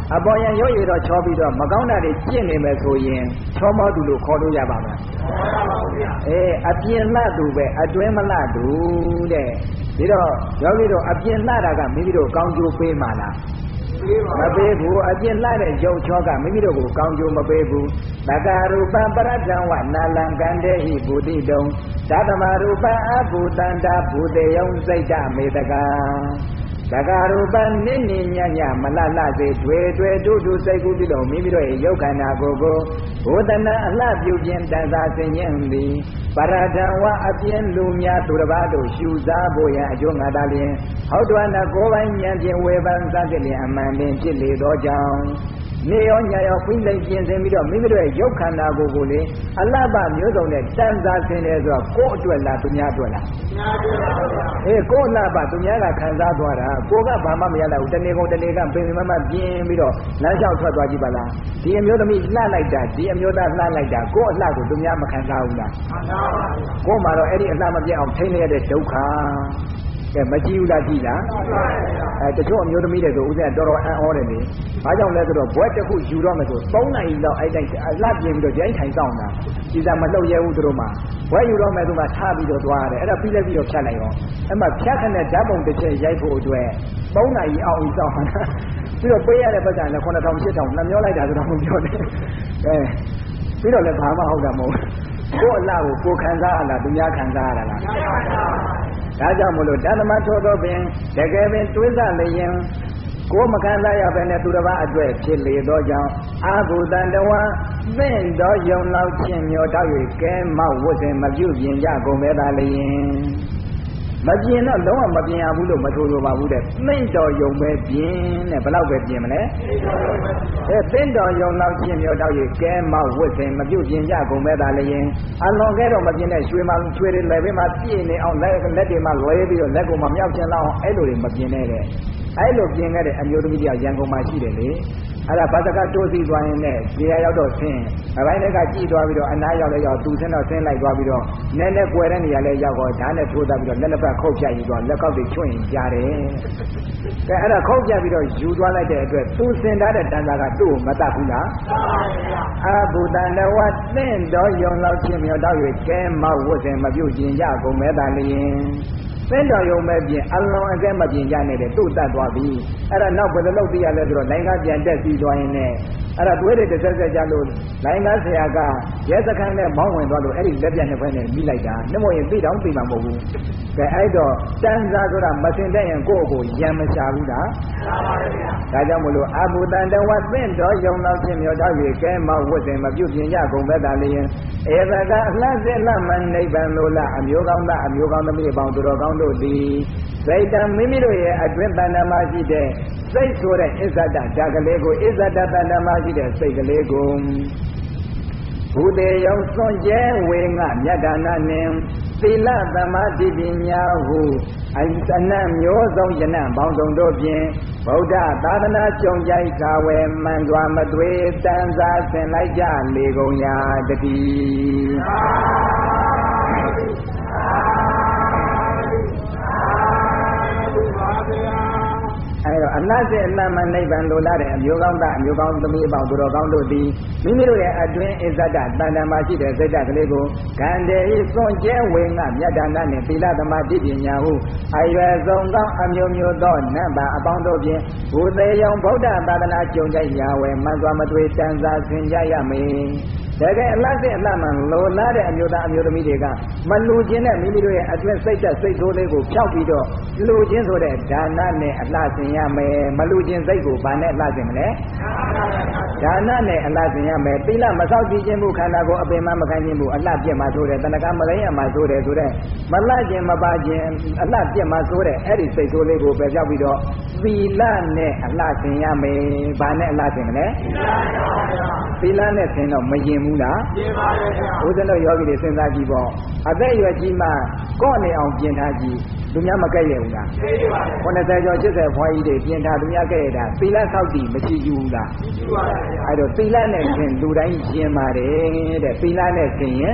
အပေါ်ယံရုပ်ရည်တော့ချောပြီးတော့မကောင်းတာတွေကျင့်နေမယ်ဆိုရင်ချောမောသူလို့ခေါ်လို့ရပါမလားအေးအပြင်လှသူပဲအတွင်းမလှသူတဲ့ဒီတော့ယောဂီတို့အပြင်လှတာကမိမိတို့ကောင်းကျိုးပေးမှာလားမပေးဘူးအပြင်လှတဲ့ရုပ်ချောကမိမိတို့ကိုကောင်းကျိုးမပေးဘူးသက္ကာရူပံပရတ္ထံဝနာလံကန္တေဟိဘူတိတုံသတ္တမရူပံအဘူတန္တာဘူတေယံစိတ်တမေတကံသက္ကာရူပံနိနိညညမလလစေတွေ့တွေ့တုတုစိတ်ကူးပြီးတော့မိမိတို့ရဲ့ရုပ်ခန္ဓာကိုယ်ကိုဘုဒ္ဓနာအလှပြုခြင်းတန်သာဆင်ခြင်းသည်ပရဒံဝအပြင်းလူများသူတစ်ပါးတို့ရှုစားဖို့ရန်အကျိုးငါတာလျင်ဟောတော်နာကိုယ်ပိုင်ဉာဏ်ဖြင့်ဝေဖန်စသဖြင့်အမှန်ပင်ဖြစ်လေသောကြောင့်နေရောညာရောဖိလိုက်ကျင်စင်ပြီးတော့မိမိတို့ရဲ့ရုပ်ခန္ဓာကိုယ်ကိုလေအလှပမျိုးစုံနဲ့တန်သာဆင်တယ်ဆိုတော့ကိုယ်အတွက်လားသူများအတွက်လားအေးကိုယ်လှပသူများကခံစားသွားတာကိုယ်ကဘာမှမရတော့ဘူးတနေ့ကုန်တနေ့ကပင်ပင်မမပြင်းပြီးတော့လမ်းလျှောက်ထွက်သွားကြည့်ပါလားဒီအမျိုးသမီးလှလိုက်တာဒီအမျိုးသားလှလိုက်တာကိုယ်အလှကိုသူများမခံစားဘူးလားကိုယ်မှာတော့အဲ့ဒီအလှမပြတ်အောင်ထိန်းရတဲ့ဒုက္ခကဲမကြည့်ဘူးလားကြည့်လားအဲတချို့အမျိုးသမီးတွေဆိုဦးဇင်းတော်တော်အံ့ဩတယ်လေဘာကြောင့်လဲဆိုတော့ဘွဲတစ်ခုယူတော့မယ်ဆိုသုံးနိုင်လောက်အဲ့တိုင်းအလှပြင်ပြီးတော့ကြိုင်းထိုင်ဆောင်တာဒီစားမလှုပ်ရဲဘူးတို့မှာဘွဲယူတော့မယ်ဆိုမှထားပြီးတော့သွားရတယ်အဲ့ဒါပြီးလိုက်ပြီးတော့ဖြတ်လိုက်ရောအဲ့မှာဖြတ်ခနဲ့ဓာတ်ပုံတစ်ချက်ရိုက်ဖို့အတွက်သုံးနိုင်အောင်အောင်ဆောင်တာပြီးတော့ပေးရတဲ့ဘက်ကလည်းခုနှစ်ထောင်ရှစ်ထောင်နှမျောလိုက်တာဆိုတော့မပြောနဲ့အဲပြီးတော့လည်းဘာမှဟုတ်တာမဟုတ်ကိုယ်အလှကိုကိုယ်ခံစားရလားသူများခံစားရတာလားဒါကြောင့်မလို့ဓမ္မထောသောပင်တကယ်ပင်တွေးစားလျင်ကိုယ်မခံစားရဘဲနဲ့သူတစ်ပါးအတွက်ဖြစ်လေသောကြောင့်အာဟုတန္တဝသင့်တော်ယုံလောက်ခြင်းမျိုးတောက်၍ကဲမောက်ဝတ်စဉ်မပြုပြင်ကြကုန်ပဲသာလျင်မပြင်တော့လုံးဝမပြင်ရဘူးလို့မထိုးလို့ပါဘူးတဲ့သင့်တော်ယုံပဲပြင်တဲ့ဘယ်လောက်ပဲပြင်မလဲအဲသင့်တော်ယုံလောက်ခြင်းမျိုးတောက်၍ကဲမောက်ဝတ်စဉ်မပြုပြင်ကြကုန်ပဲသာလျင်အလွန်ကဲတော့မပြင်တဲ့ရွှေမှရွှေတွေလည်းပဲမှပြည့်နေအောင်လက်လက်တွေမှလွဲပြီးတော့လက်ကိုမှမြောက်ချင်လောက်အောင်အဲ့လိုတွေမပြင်နဲ့တဲ့အဲ့လိုပြင်ခဲ့တဲ့အမျိုးသမီးကြီးရန်ကုန်မှာရှိတယ်လေအဲ့ဒါဘာတကတိုးစီသွားရင်လည်းခြေရရောက်တော့ဆင်းအပိုင်းတွေကကြည့်သွားပြီးတော့အနားရောက်လဲရောက်သူဆင်းတော့ဆင်းလိုက်သွားပြီးတော့နည်းနည်းကွယ်တဲ့နေရာလဲရောက်တော့ဓာတ်နဲ့ထိုးသားပြီးတော့လက်လက်ပတ်ခုတ်ပြယူသွားလက်ကောက်တွေချွတ်ရင်ကြားတယ်ကဲအဲ့ဒါခုတ်ပြပြီးတော့ယူသွားလိုက်တဲ့အတွက်သူဆင်ထားတဲ့တန်တာကသူ့ကိုမတတ်ဘူးလားအာဘူတန္တဝသင့်တော်ယုံလောက်ခြင်းမြောက်တော့၍ကဲမောက်ဝတ်စဉ်မပြုတ်ကျင်ကြကုန်မဲ့သာလျင်သင့်တော်ယုံမဲ့ပြင်အလွန်အကဲမပြင်ကြနဲ့တဲ့သူ့တတ်သွားပြီအဲ့ဒါနောက်ဘယ်လိုလုပ်သိရလဲဆိုတော့လိုင်းကားပြန်တက်ပြီးသွားရင်လည်းအဲ့ဒါတွေးတဲ့တစ်ဆက်ဆက်ကြလို့လိုင်းကားဆရာကရဲစခန်းနဲ့မောင်းဝင်သွားလို့အဲ့ဒီလက်ပြနှစ်ဖက်နဲ့မိလိုက်တာနှမို့ရင်သိတောင်သိမှာမဟုတ်ဘူးကဲအဲ့တော့တန်စားဆိုတာမစင်တဲ့ရင်ကိုယ့်ကိုရံမချဘူးလားဒါကြောင့်မလို့အဘူတန္တဝသင့်တော်ယုံလောက်ခြင်းမြောက်တော့၍ကဲမောက်ဝတ်စဉ်မပြုတ်ပြင်ကြကုန်ပဲသာလျင်ဧသကအလှစေလှမနိဗ္ဗာန်လိုလားအမျိုးကောင်းသားအမျိုးကောင်းသမီးအပေါင်းသူတော်ကောင်းတို့သည်စိတ်တံမိမိတို့ရဲ့အတွင်းတဏ္ဍာမရှိတဲ့စိတ်ဆိုတဲ့အစ္ဆဒဓာတ်ကလေးကိုအစ္ဆဒတဏ္ဍာမရှိတဲ့စိတ်ကလေးကိုဘုဒေယုံစွန့်ကျဲဝေငှမြတ်ဒါနနှင့်သီလသမာဓိပညာဟုအစနမျိုးစုံယနပေါင်းစုံတို့ဖြင့်ဗုဒ္ဓသာသနာကြုံကြိုက်သာဝယ်မှန်စွာမသွေတန်စာဆင်လိုက်ကြလေကုန်ရာတည်းအဲ့တော့အလတ်စေအလတ်မှနိဗ္ဗာန်လိုလားတဲ့အမျိုးကောင်းသားအမျိုးကောင်းသမီးအပေါင်းသူတော်ကောင်းတို့သည်မိမိတို့ရဲ့အတွင်းအစ္ဆဒတန်တန်မှာရှိတဲ့စိတ်ဓာတ်ကလေးကိုကံတေဤစွန့်ကျဲဝေငှမြတ်ဒါနနှင့်သီလသမာဓိပညာဟုအရွယ်ဆုံးသောအမျိုးမျိုးသောနတ်ပါအပေါင်းတို့ဖြင့်ဘုသေယံဗုဒ္ဓသာသနာကြုံကြိုက်ရာဝယ်မှန်စွာမသွေတန်စာဆင်ကြရမည်တကယ်အလတ်စေအလတ်မှလိုလားတဲ့အမျိုးသားအမျိုးသမီးတွေကမလူခြင်းနဲ့မိမိတို့ရဲ့အတွင်းစိတ်ဓာတ်စိတ်ဆိုးလေးကိုဖြောက်ပြီးတော့လူခြင်းဆိုတဲ့ဒါနနဲ့အလှဆင်ရမယ်မလူခြင်းစိတ်ကိုဘာနဲ့အလှဆင်မလဲဒါနနဲ့အလှဆင်ရမယ်သီလမဆောက်တည်ခြင်းမှုခန္ဓာကိုအပင်မမခံခြင်းမှုအလှပြက်မှာဆိုတဲ့တဏ္ဍကမလိမ့်ရမှာဆိုတဲ့ဆိုတဲ့မလှခြင်းမပါခြင်းအလှပြက်မှာဆိုတဲ့အဲ့ဒီစိတ်ဆိုးလေးကိုပယ်ပြောက်ပြီးတော့သီလနဲ့အလှဆင်ရမယ်ဘာနဲ့အလှဆင်မလဲသီလနဲ့ဆင်တော့မရင်ဘူးလားပြင်ပါရဲ့ဗျာဘုရားတို့ယောဂီတွေစဉ်းစားကြည့်ပေါ့အသက်အရွယ်ကြီးမှကော့နေအောင်ပြင်ထားကြည့်သူများမကဲ့ရဲ့ဘူးလားသိပါပါခုနှစ်ဆယ်ကျော်ရှစ်ဆယ်ဘွားကြီးတွေပြင်ထားသူများကဲ့ရတာသီလဆောက်တည်မရှိဘူးလားရှိပါပါအဲ့တော့သီလနဲ့ရှင်လူတိုင်းရှင်ပါတယ်တဲ့သီလနဲ့ရှင်ရင်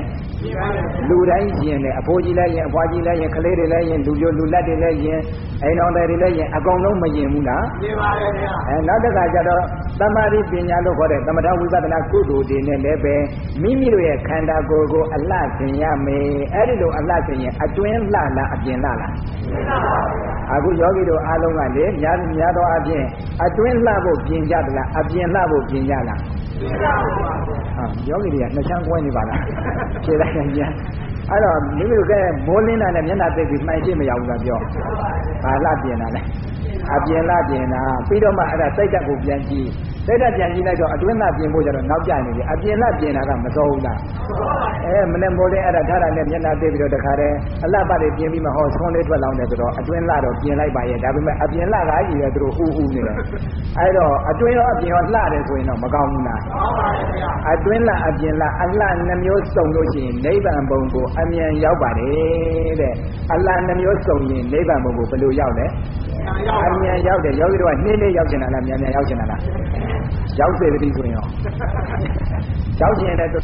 လူတိုင်းရင်လည်းအဖိုးကြီးလည်းရင်အဖွားကြီးလည်းရင်ကလေးတွေလည်းရင်လူပြိုလူလက်တွေလည်းရင်အိမ်တော်တွေလည်းရင်အကုန်လုံးမရင်ဘူးလားမြင်ပါရဲ့ဗျာအဲနောက်တစ်ခါကျတော့သမာဓိပညာလို့ခေါ်တဲ့သမထဝိပဿနာကုသိုလ်တွေနဲ့လည်းပဲမိမိတို့ရဲ့ခန္ဓာကိုယ်ကိုအလှဆင်ရမယ်အဲ့ဒီလိုအလှဆင်ရင်အတွင်းလှလားအပြင်လှလားအခုယောဂီတို့အားလုံးကလေများများသောအပြင်အတွင်းလှဖို့ပြင်ကြသလားအပြင်လှဖို့ပြင်ကြလားဟာယောဂီတွေကနှစ်ချမ်းကွဲနေပါလားဖြေလိုက်ရင်ပြန်အဲ့တော့မိမိတို့ကမိုးလင်းတာနဲ့မျက်နှာသိပ်ပြီးမှိုင်ရှိမရဘူးလားပြောဘာလှပြင်တာလဲအပြင်လှပြင်တာပြီးတော့မှအဲ့ဒါစိတ်ဓာတ်ကိုပြန်ကြည့်စိတ်ဓာတ်ပြန်ကြည့်လိုက်တော့အတွင်းလှပြင်ဖို့ကျတော့နောက်ကျနေပြီအပြင်လှပြင်တာကမစောဘူးလားအဲမနဲ့မိုးလင်းအဲ့ဒါထားတာနဲ့မျက်နှာသိပ်ပြီးတော့တခါတည်းအလှပတ်တွေပြင်ပြီးမှဟောဆွန်းလေးထွက်လောင်းတယ်ဆိုတော့အတွင်းလှတော့ပြင်လိုက်ပါရဲ့ဒါပေမဲ့အပြင်လှကကြီးပဲသူတို့ဥဥနေတယ်အဲ့တော့အတွင်းရောအပြင်ရောလှတယ်ဆိုရင်တော့မကောင်းဘူးလားအတွင်းလှအပြင်လှအလှနှမျိုးစုံလို့ရှိရင်နိဗ္ဗာန်ဘုံကိုအမြန်ရောက်ပါတယ်တဲ့အလှနှမျိုးစုံရင်နိဗ္ဗာန်ဘုံကိုဘယ်လိုရောက်လဲအမြန်ရောက်တယ်ယောဂီတို့ကနှင်းလေးရောက်ချင်တာလားမြန်မြန်ရောက်ချင်တာလားရောက်စေတည်းဆိုရင်ရောရောက်ချင်တဲ့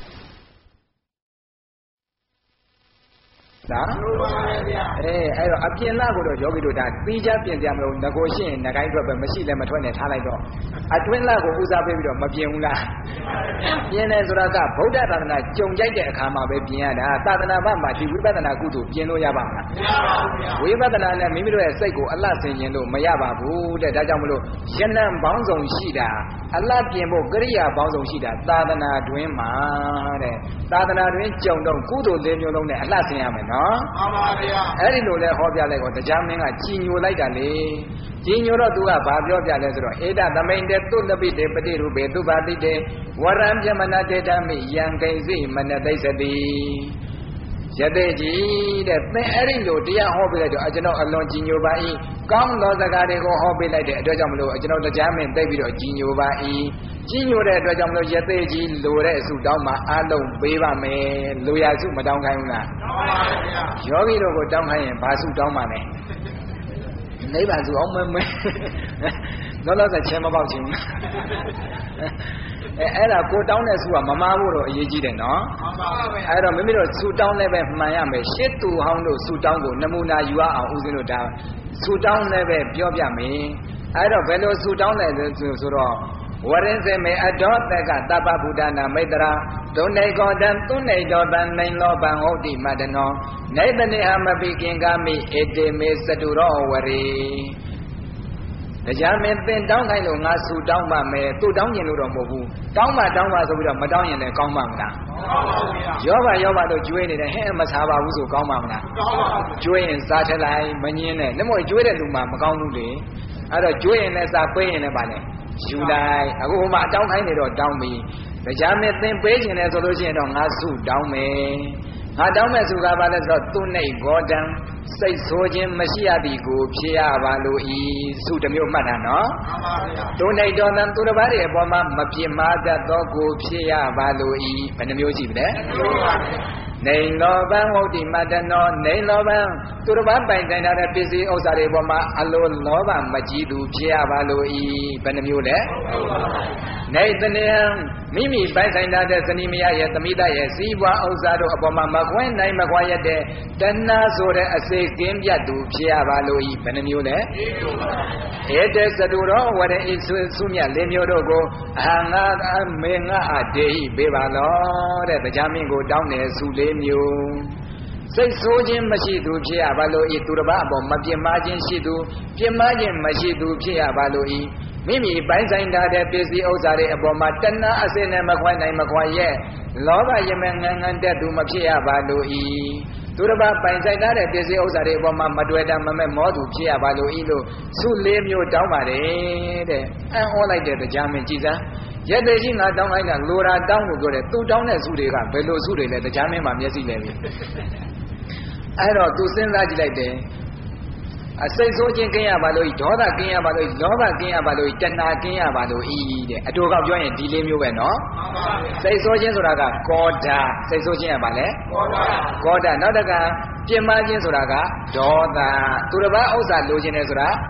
ဒါအဲအဲ့တော့အပြင်လှကိုတော့ယောဂီတို့ဒါသိချပြင်ကြမလို့ငကိုရှင်းငကိုင်းထွက်ပဲမရှိလည်းမထွက်နဲ့ထားလိုက်တော့အတွင်းလှကိုဦးစားပေးပြီးတော့မပြင်ဘူးလားပြင်တယ်ဆိုတာကဗုဒ္ဓသာသနာကြုံကြိုက်တဲ့အခါမှာပဲပြင်ရတာသာသနာ့ဘက်မှာဒီဝိပဿနာကုသိုလ်ပြင်လို့ရပါမလားမရပါဘူးဗျာဝိပဿနာနဲ့မိမိတို့ရဲ့စိတ်ကိုအလှဆင်ရင်လို့မရပါဘူးတဲ့ဒါကြောင့်မလို့ယနံပေါင်းစုံရှိတာအလှပြင်ဖို့ကရိယာပေါင်းစုံရှိတာသာသနာတွင်မှာတဲ့သာသနာတွင်ကြုံတော့ကုသိုလ်လေးမျိုးလုံးနဲ့အလှဆင်ရမယ်နော်မှန်ပါဗျာအဲ့ဒီလိုလဲဟောပြလိုက်တော့တရားမင်းကကြည်ညိုလိုက်တာလေကြည်ညိုတော့သူကဘာပြောပြလဲဆိုတော့ဧတသမိန်တေသုလပိတေပတိရူပေသူပါတိတေဝရံပြမနာတေတမိယံကိဉ္စိမနသိစတိယသိကြီးတဲ့သင်အဲ့ဒီလိုတရားဟောပြလိုက်တော့ကျွန်တော်အလွန်ကြည်ညိုပါ၏ကောင်းသောစကားတွေကိုဟောပြလိုက်တဲ့အတွက်ကြောင့်မလို့ကျွန်တော်တရားမင်းသိပြီးတော့ကြည်ညိုပါ၏ကြည်ညိုတဲ့အတွက်ကြောင့်မလို့ယသိကြီးလိုတဲ့အစုတောင်းမှအလုံးပေးပါမယ်လိုရစုမတောင်းခိုင်းဘူးလားတောင်းပါဗျာယောဂီတို့ကိုတောင်းခိုင်းရင်ဘာစုတောင်းပါလဲနိဗ္ဗာန်စုအောင်မမဲတော့တော့ချက်ချင်းမပေါက်ချင်းအဲအဲ့ဒါကိုတောင်းတဲ့စုကမမားဖို့တော့အရေးကြီးတယ်နော်မှန်ပါပါအဲ့တော့မိမိတို့စုတောင်းလည်းပဲမှန်ရမယ်ရှစ်သူဟောင်းတို့စုတောင်းကိုနမူနာယူအောင်ဦးဇင်းတို့ဒါစုတောင်းလည်းပဲပြောပြမယ်အဲ့တော့ဘယ်လိုစုတောင်းလဲဆိုတော့ဝရင်စေမေအတောတကတပ္ပဗုဒ္ဓနာမိတ္တရာဒုနေကောတံသူနေတောတံနိုင်လောဘံဟုတ်တိမတနောနေတနေဟမပိကင်္ဂမိဧတေမေစတုရောဝရေတရားမင်းသင်တောင်းခိုင်းလို့ငါဆူတောင်းပါမယ်သူတောင်းကျင်လို့တော့မဟုတ်ဘူးတောင်းပါတောင်းပါဆိုပြီးတော့မတောင်းရင်လည်းကောင်းပါမလားကောင်းပါဘူးဗျာယောပါယောပါတော့ကျွေးနေတယ်ဟဲ့မစားပါဘူးဆိုကောင်းပါမလားကောင်းပါဘူးကျွေးရင်စားထက်လိုက်မငင်းနဲ့လက်မကျွေးတဲ့လူမှမကောင်းဘူးလေအဲ့တော့ကျွေးရင်လည်းစားပေးရင်လည်းပါလေယူလိုက်အခုဟိုမှာတောင်းခိုင်းနေတော့တောင်းပြီတရားမင်းသင်ပေးခြင်းလဲဆိုလို့ရှိရင်တော့ငါဆူတောင်းမယ်ငါတောင်းမဲ့သူကဘာလဲဆိုတော့သူနှိတ်ဂေါတံစိတ်ဆိုးခြင်းမရှိရသည်ကိုဖြစ်ရပါလို့ဤစုတစ်မျိုးမှတ်တာနော်မှန်ပါဗျာသူနှိတ်တော်တန်သူတစ်ပါးရဲ့အပေါ်မှာမပြစ်မှားတတ်သောကိုဖြစ်ရပါလို့ဤဘယ်နှမျိုးရှိပြီလဲမျိုးပါဗျာနေလောဘံဟုတ်တိမတနောနေလောဘံသူတစ်ပါးပိုင်ဆိုင်တဲ့ပစ္စည်းဥစ္စာတွေပေါ်မှာအလိုလောဘမကြီးသူဖြစ်ရပါလို့ဤဘယ်နှမျိုးလဲနေတနေမိမိပိုင်ဆိုင်တဲ့ဇနီးမယားရဲ့သမိသားရဲ့စီးပွားဥစ္စာတို့အပေါ်မှာမခွင့်နိုင်မခွာရတဲ့တဏှာဆိုတဲ့အစေကင်းပြတ်သူဖြစ်ရပါလို့ဤဘယ်နှမျိုးလဲဧတေစတုရောဝရေဣဆုမြတ်လေးမျိုးတို့ကိုအဟံငါမေငါအတေဟိပေးပါလောတဲ့တရားမင်းကိုတောင်းတယ်စုလေးမျိုးစိတ်ဆိုးခြင်းမရှိသူဖြစ်ရပါလို့ဤသူတစ်ပါးအပေါ်မပြစ်မှားခြင်းရှိသူပြစ်မှားခြင်းမရှိသူဖြစ်ရပါလို့ဤမိမိပိုင်းဆိုင်ထားတဲ့ပစ္စည်းဥစ္စာတွေအပေါ်မှာတဏှာအစစ်နဲ့မခွဲနိုင်မခွာရဲ့လောဘရမငန်းငန်းတက်သူမဖြစ်ရပါလို့ဤသူတစ်ပါးပိုင်ဆိုင်ထားတဲ့ပစ္စည်းဥစ္စာတွေအပေါ်မှာမတွေ့တာမမဲ့မောသူဖြစ်ရပါလို့ဤလို့စုလေးမျိုးတောင်းပါတယ်တဲ့အံ့ဩလိုက်တဲ့တရားမင်းကြည်စမ်းရက်သေးကြီးငါတောင်းလိုက်တာလိုရာတောင်းလို့ပြောတယ်သူတောင်းတဲ့စုတွေကဘယ်လိုစုတွေလဲတရားမင်းမှာမျက်စိလဲပြီအဲ့တော့သူစဉ်းစားကြည့်လိုက်တယ်အစိတ်ဆိုးခြင်းကင်းရပါလို့ဒေါသကင်းရပါလို့လောဘကင်းရပါလို့တဏှာကင်းရပါလို့ဤတဲ့အတူကောက်ပြောရင်ဒီလေးမျိုးပဲနော်မှန်ပါဗျာစိတ်ဆိုးခြင်းဆိုတာကကောဓာစိတ်ဆိုးခြင်းရပါလေကောဓာကောဓာနောက်တကပြင်းမာခြင်းဆိုတာကဒေါသသူတစ်ပါးဥစ္စာလိုချင်တယ်ဆိုတာ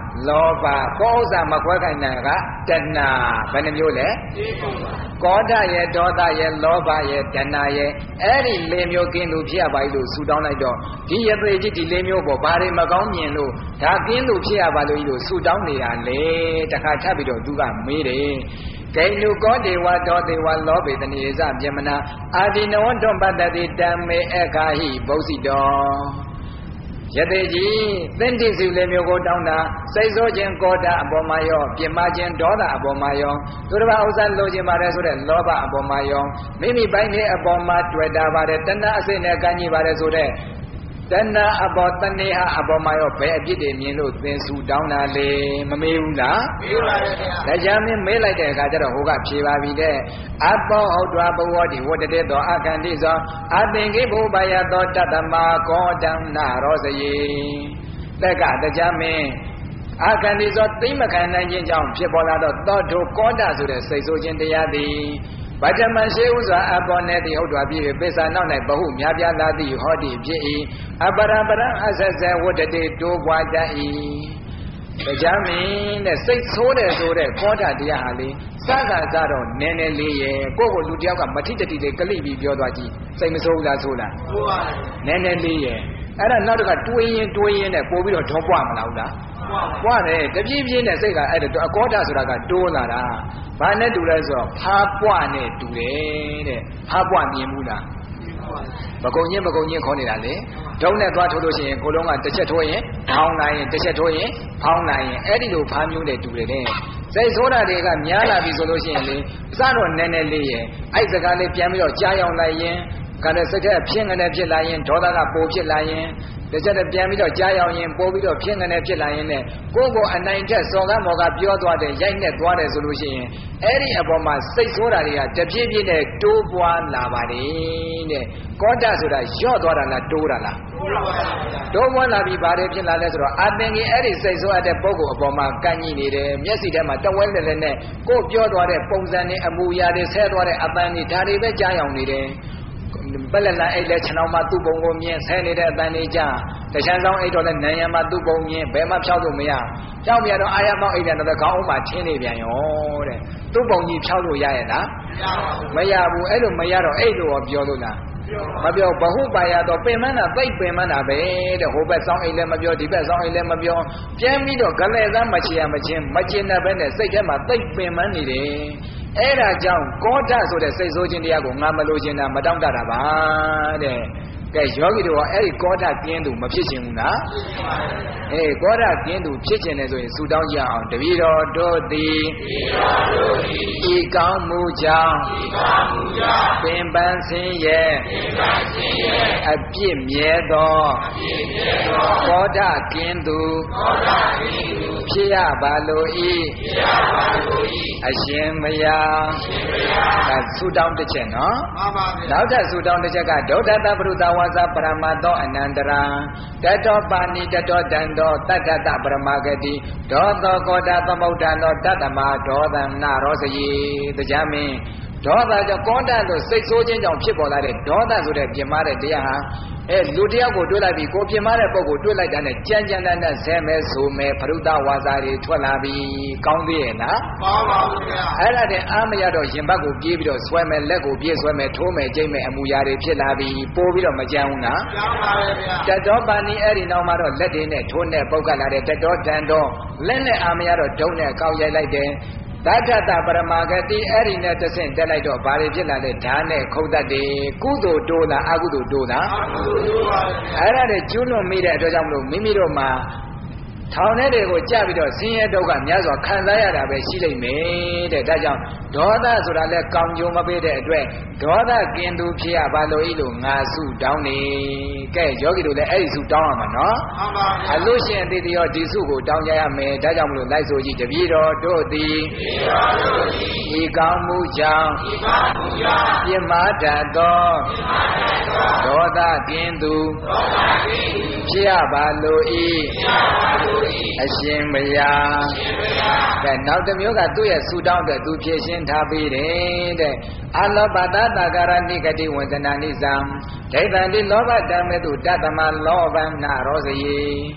လောဘကောဥစ္စာမခွဲခိုင်းနိုင်ကတဏှာဘယ်နှမျိုးလဲကောဓရဲ့ဒေါသရဲ့လောဘရဲ့တဏှာရဲ့အဲ့ဒီလေးမျိုးကင်းလို့ဖြစ်ရပါလို့ဆူတောင်းလိုက်တော့ဒီရသေးကြီးဒီလေးမျိုးပေါ့ဘာတွေမကောင်းမြင်လို့ဒါကင်းလို့ဖြစ်ရပါလို့လို့ဆူတောင်းနေတာလေတခါထပ်ပြီးတော့သူကမေးတယ်ဂိဏုကောဒေဝတောဒေဝလောဘေတနိယဇပြမနာအာဒီနဝတ္တပတ္တိတံမေအခါဟိဘုဇိတောယတိကြီးသင်္တိစုလေးမျိုးကိုတောင်းတာစိတ်ဆိုးခြင်းကောတာအပေါ်မှာရောပြမခြင်းဒေါသအပေါ်မှာရောသူတစ်ပါးဥစ္စာလိုချင်ပါတယ်ဆိုတဲ့လောဘအပေါ်မှာရောမိမိပိုင်းရဲ့အပေါ်မှာတွေ့တာပါတယ်တဏှာအစိတ်နဲ့ကန့်ကြီးပါတယ်ဆိုတဲ့တဏှာအပေါ်တဏှာအပေါ်မှာရောဘယ်အပြစ်တွေမြင်လို့သင်စုတောင်းတာလေမမေးဘူးလားမေးပါရဲ့ဗျာဒါကြောင့်မင်းမေးလိုက်တဲ့အခါကျတော့ဟိုကဖြေပါပြီတဲ့အဘောဟုတ်တော်ဘဝတိဝတ္တတေသောအကန္တိသောအသင်္ကိဘုဘာယသောတတ္တမကောတံနာရောစယေတက်ကတရားမင်းအကန္တိသောသိမခံနိုင်ခြင်းကြောင့်ဖြစ်ပေါ်လာတော့သောထုကောတဆိုတဲ့စိတ်ဆိုးခြင်းတရားသည်ဗတ္တမရှိဥစွာအပေါ်နဲ့တိဟုတ်တော်ပြည့်ပိဿာနောက်၌ဘဟုများပြားလာသည်ဟောတိဖြစ်၏အပရပရအဆက်ဆက်ဝတ္တတေတိုးပွားတတ်၏တရားမင်းတဲ့စိတ်ဆိုးတယ်ဆိုတဲ့ကောဓတရားဟာလေစကားကြတော့နည်းနည်းလေးရဲ့ကိုယ့်ကိုလူတယောက်ကမထိတတိလေးကလိပြီးပြောသွားကြည့်စိတ်မဆိုးဘူးလားဆိုလားဆိုပါဘူးနည်းနည်းလေးရဲ့အဲ့ဒါနောက်တစ်ခါတွေးရင်တွေးရင်နဲ့ပို့ပြီးတော့ထောပွားမလားဘူးလားပွားတယ်တပြည့်ပြည့်နဲ့စိတ်ကအဲ့ဒါအကောဓဆိုတာကတိုးလာတာဘာနဲ့တူလဲဆိုတော့ဖားပွားနဲ့တူတယ်တဲ့ဖားပွားမြင်ဘူးလားမကုံချင်းမကုံချင်းခေါ်နေတာလေဒုံနဲ့သွားထိုးလို့ရှိရင်ကိုလုံးကတစ်ချက်ထိုးရင်ဖောင်းနိုင်ရင်တစ်ချက်ထိုးရင်ဖောင်းနိုင်ရင်အဲ့ဒီလိုဖားမျိုးနဲ့တူတယ်တဲ့စိတ်ဆိုးတာတွေကများလာပြီဆိုလို့ရှိရင်လေအစတော့နည်းနည်းလေးရဲ့အဲ့စကားလေးပြန်ပြီးတော့ကြားရောက်လိုက်ရင်ကလည်းစိတ်ထဲဖြစ်ငနဲ့ဖြစ်လာရင်ဒေါသကပိုဖြစ်လာရင်တစ်ချက်တည်းပြန်ပြီးတော့ကြားရောက်ရင်ပိုပြီးတော့ဖြစ်ငနဲ့ဖြစ်လာရင်နဲ့ကိုယ့်ကိုအနိုင်ထက်စော်ကားမော်ကပြောသွားတယ်ရိုက်နဲ့သွားတယ်ဆိုလို့ရှိရင်အဲ့ဒီအပေါ်မှာစိတ်ဆိုးတာတွေကတပြည့်ပြည့်နဲ့တိုးပွားလာပါတယ်တဲ့ကောတဆိုတာရော့သွားတာလားတိုးတာလားတိုးပွားလာပြီးဘာတွေဖြစ်လာလဲဆိုတော့အသင်ကြီးအဲ့ဒီစိတ်ဆိုးတဲ့ပုဂ္ဂိုလ်အပေါ်မှာကန့်ကြီးနေတယ်မျက်စိထဲမှာတဝဲလဲလဲနဲ့ကိုယ်ပြောသွားတဲ့ပုံစံနဲ့အမူအရာတွေဆဲသွားတဲ့အပန်းတွေဒါတွေပဲကြားရောက်နေတယ်ပလက်လန်အိတ်လဲခြံအောင်မှာသူ့ပုံကိုမြင်ဆဲနေတဲ့အတန်လေးကြတချမ်းဆောင်အိတ်တော့လဲနံရံမှာသူ့ပုံမြင်ဘယ်မှဖြောက်လို့မရဖြောက်ပြတော့အာရမောက်အိတ်တယ်တော့ခေါင်းအောင်မှာထင်းနေပြန်ရောတဲ့သူ့ပုံကြီးဖြောက်လို့ရရဲ့လားမရဘူးအဲ့လိုမရတော့အိတ်လို့ပြောလို့လားမပြောဘဟုပါရတော့ပင်မနာသိပ်ပင်မနာပဲတဲ့ဟိုဘက်ဆောင်အိတ်လည်းမပြောဒီဘက်ဆောင်အိတ်လည်းမပြောပြန်ပြီးတော့ဂလဲသားမချင်ရမချင်းမကျင်တဲ့ဘက်နဲ့စိတ်ထဲမှာသိပ်ပင်မနေတယ်အဲ့ဒါကြောင့်ကောဓဆိုတဲ့စိတ်ဆိုးခြင်းတရားကိုငါမလိုချင်တာမတောင့်တတာပါတဲ့ကဲယောဂီတို့ကအဲ့ဒီကောဓကင်းသူမဖြစ်ချင်ဘူးလားအေးကောဓကင်းသူဖြစ်ချင်တယ်ဆိုရင်ဆူတောင်းကြအောင်တပည့်တော်တို့သည်ဤကောင်းမှုကြောင့်ပင်ပန်းဆင်းရဲအပြစ်မြဲသောကောဓကင်းသူဖြစ်ရပါလို၏အရှင်မယားဒါဆူတောင်းတစ်ချက်နော်နောက်ထပ်ဆူတောင်းတစ်ချက်ကဒုဋ္ဌတပရုသဝါစာပရမတောအနန္တရာတတောပါဏိတတောတံတောတတ္တတပရမဂတိဒေါသောကောဓသမုဋ္ဌံသောတတ္တမဒေါသနာရောစယေတရားမင်းဒေါသကြောင့်ကောဓလို့စိတ်ဆိုးခြင်းကြောင့်ဖြစ်ပေါ်လာတဲ့ဒေါသဆိုတဲ့ပြင်းမာတဲ့တရားဟာအဲလူတယောက်ကိုတွေ့လိုက်ပြီးကိုပြင်းမာတဲ့ပုဂ္ဂိုလ်တွေ့လိုက်တာနဲ့ကြမ်းကြမ်းတမ်းတမ်းဆဲမဲဆိုမဲပရုသဝါစာတွေထွက်လာပြီးကောင်းသေးရဲ့လားကောင်းပါဘူးဗျာအဲ့ဒါတဲ့အာမရတော့ရင်ဘတ်ကိုပြေးပြီးတော့ဆွဲမဲလက်ကိုပြေးဆွဲမဲထိုးမဲကြိတ်မဲအမူအရာတွေဖြစ်လာပြီးပိုးပြီးတော့မကြမ်းဘူးလားကြမ်းပါရဲ့ဗျာတတောပါဏိအဲ့ဒီနောက်မှာတော့လက်တွေနဲ့ထိုးနဲ့ပုတ်ကလာတဲ့တတောတန်တော့လက်နဲ့အာမရတော့ဒုံနဲ့ကောက်ရိုက်လိုက်တယ်တတ္တပရမဂတိအဲ့ဒီနဲ့တဆင့်တက်လိုက်တော့ဘာတွေဖြစ်လာလဲဓာတ်နဲ့ခုတ်တတ်တယ်ကုသိုလ်တိုးလားအကုသိုလ်တိုးလားအကုသိုလ်တိုးပါဘူးအဲ့ဒါတွေကျွလွန်မိတဲ့အတွက်ကြောင့်မလို့မိမိတို့မှာထောင်ထဲတွေကိုကြပြီးတော့ဆင်းရဲဒုက္ခများစွာခံစားရတာပဲရှိလိမ့်မယ်တဲ့ဒါကြောင့်ဒေါသဆိုတာလဲကောင်းကျိုးမပေးတဲ့အတွက်ဒေါသကင်းသူဖြစ်ရပါလို့ဤလို့ငါစုတောင်းနေကဲယောဂီတို့လည်းအဲ့ဒီစုတောင်းရမှာနော်မှန်ပါဗျာအလို့ရှင်အတိတရောဒီစုကိုတောင်းကြရမယ်ဒါကြောင့်မလို့လိုက်ဆိုကြည့်တပည့်တော်တို့သည်တပည့်တော်တို့သည်ဤကောင်းမှုကြောင့်ဤကောင်းမှုကြောင့်ပြမတတ်သောပြမတတ်သောဒေါသကင်းသူဒေါသကင်းသူဖြစ်ရပါလို့ဤဖြစ်ရပါလို့အရှင်ဘုရားကဲနောက်တစ်မျိုးကသူ့ရဲ့ဆူတောင်းတဲ့သူဖြည့်ရှင်းထားပြီးတယ်တဲ့အလောဘတတကာရဏိကတိဝန္ဒနာနိသံဒိဋ္ဌံတိလောဘတံမေတုတတမလောဘနာရောစယေ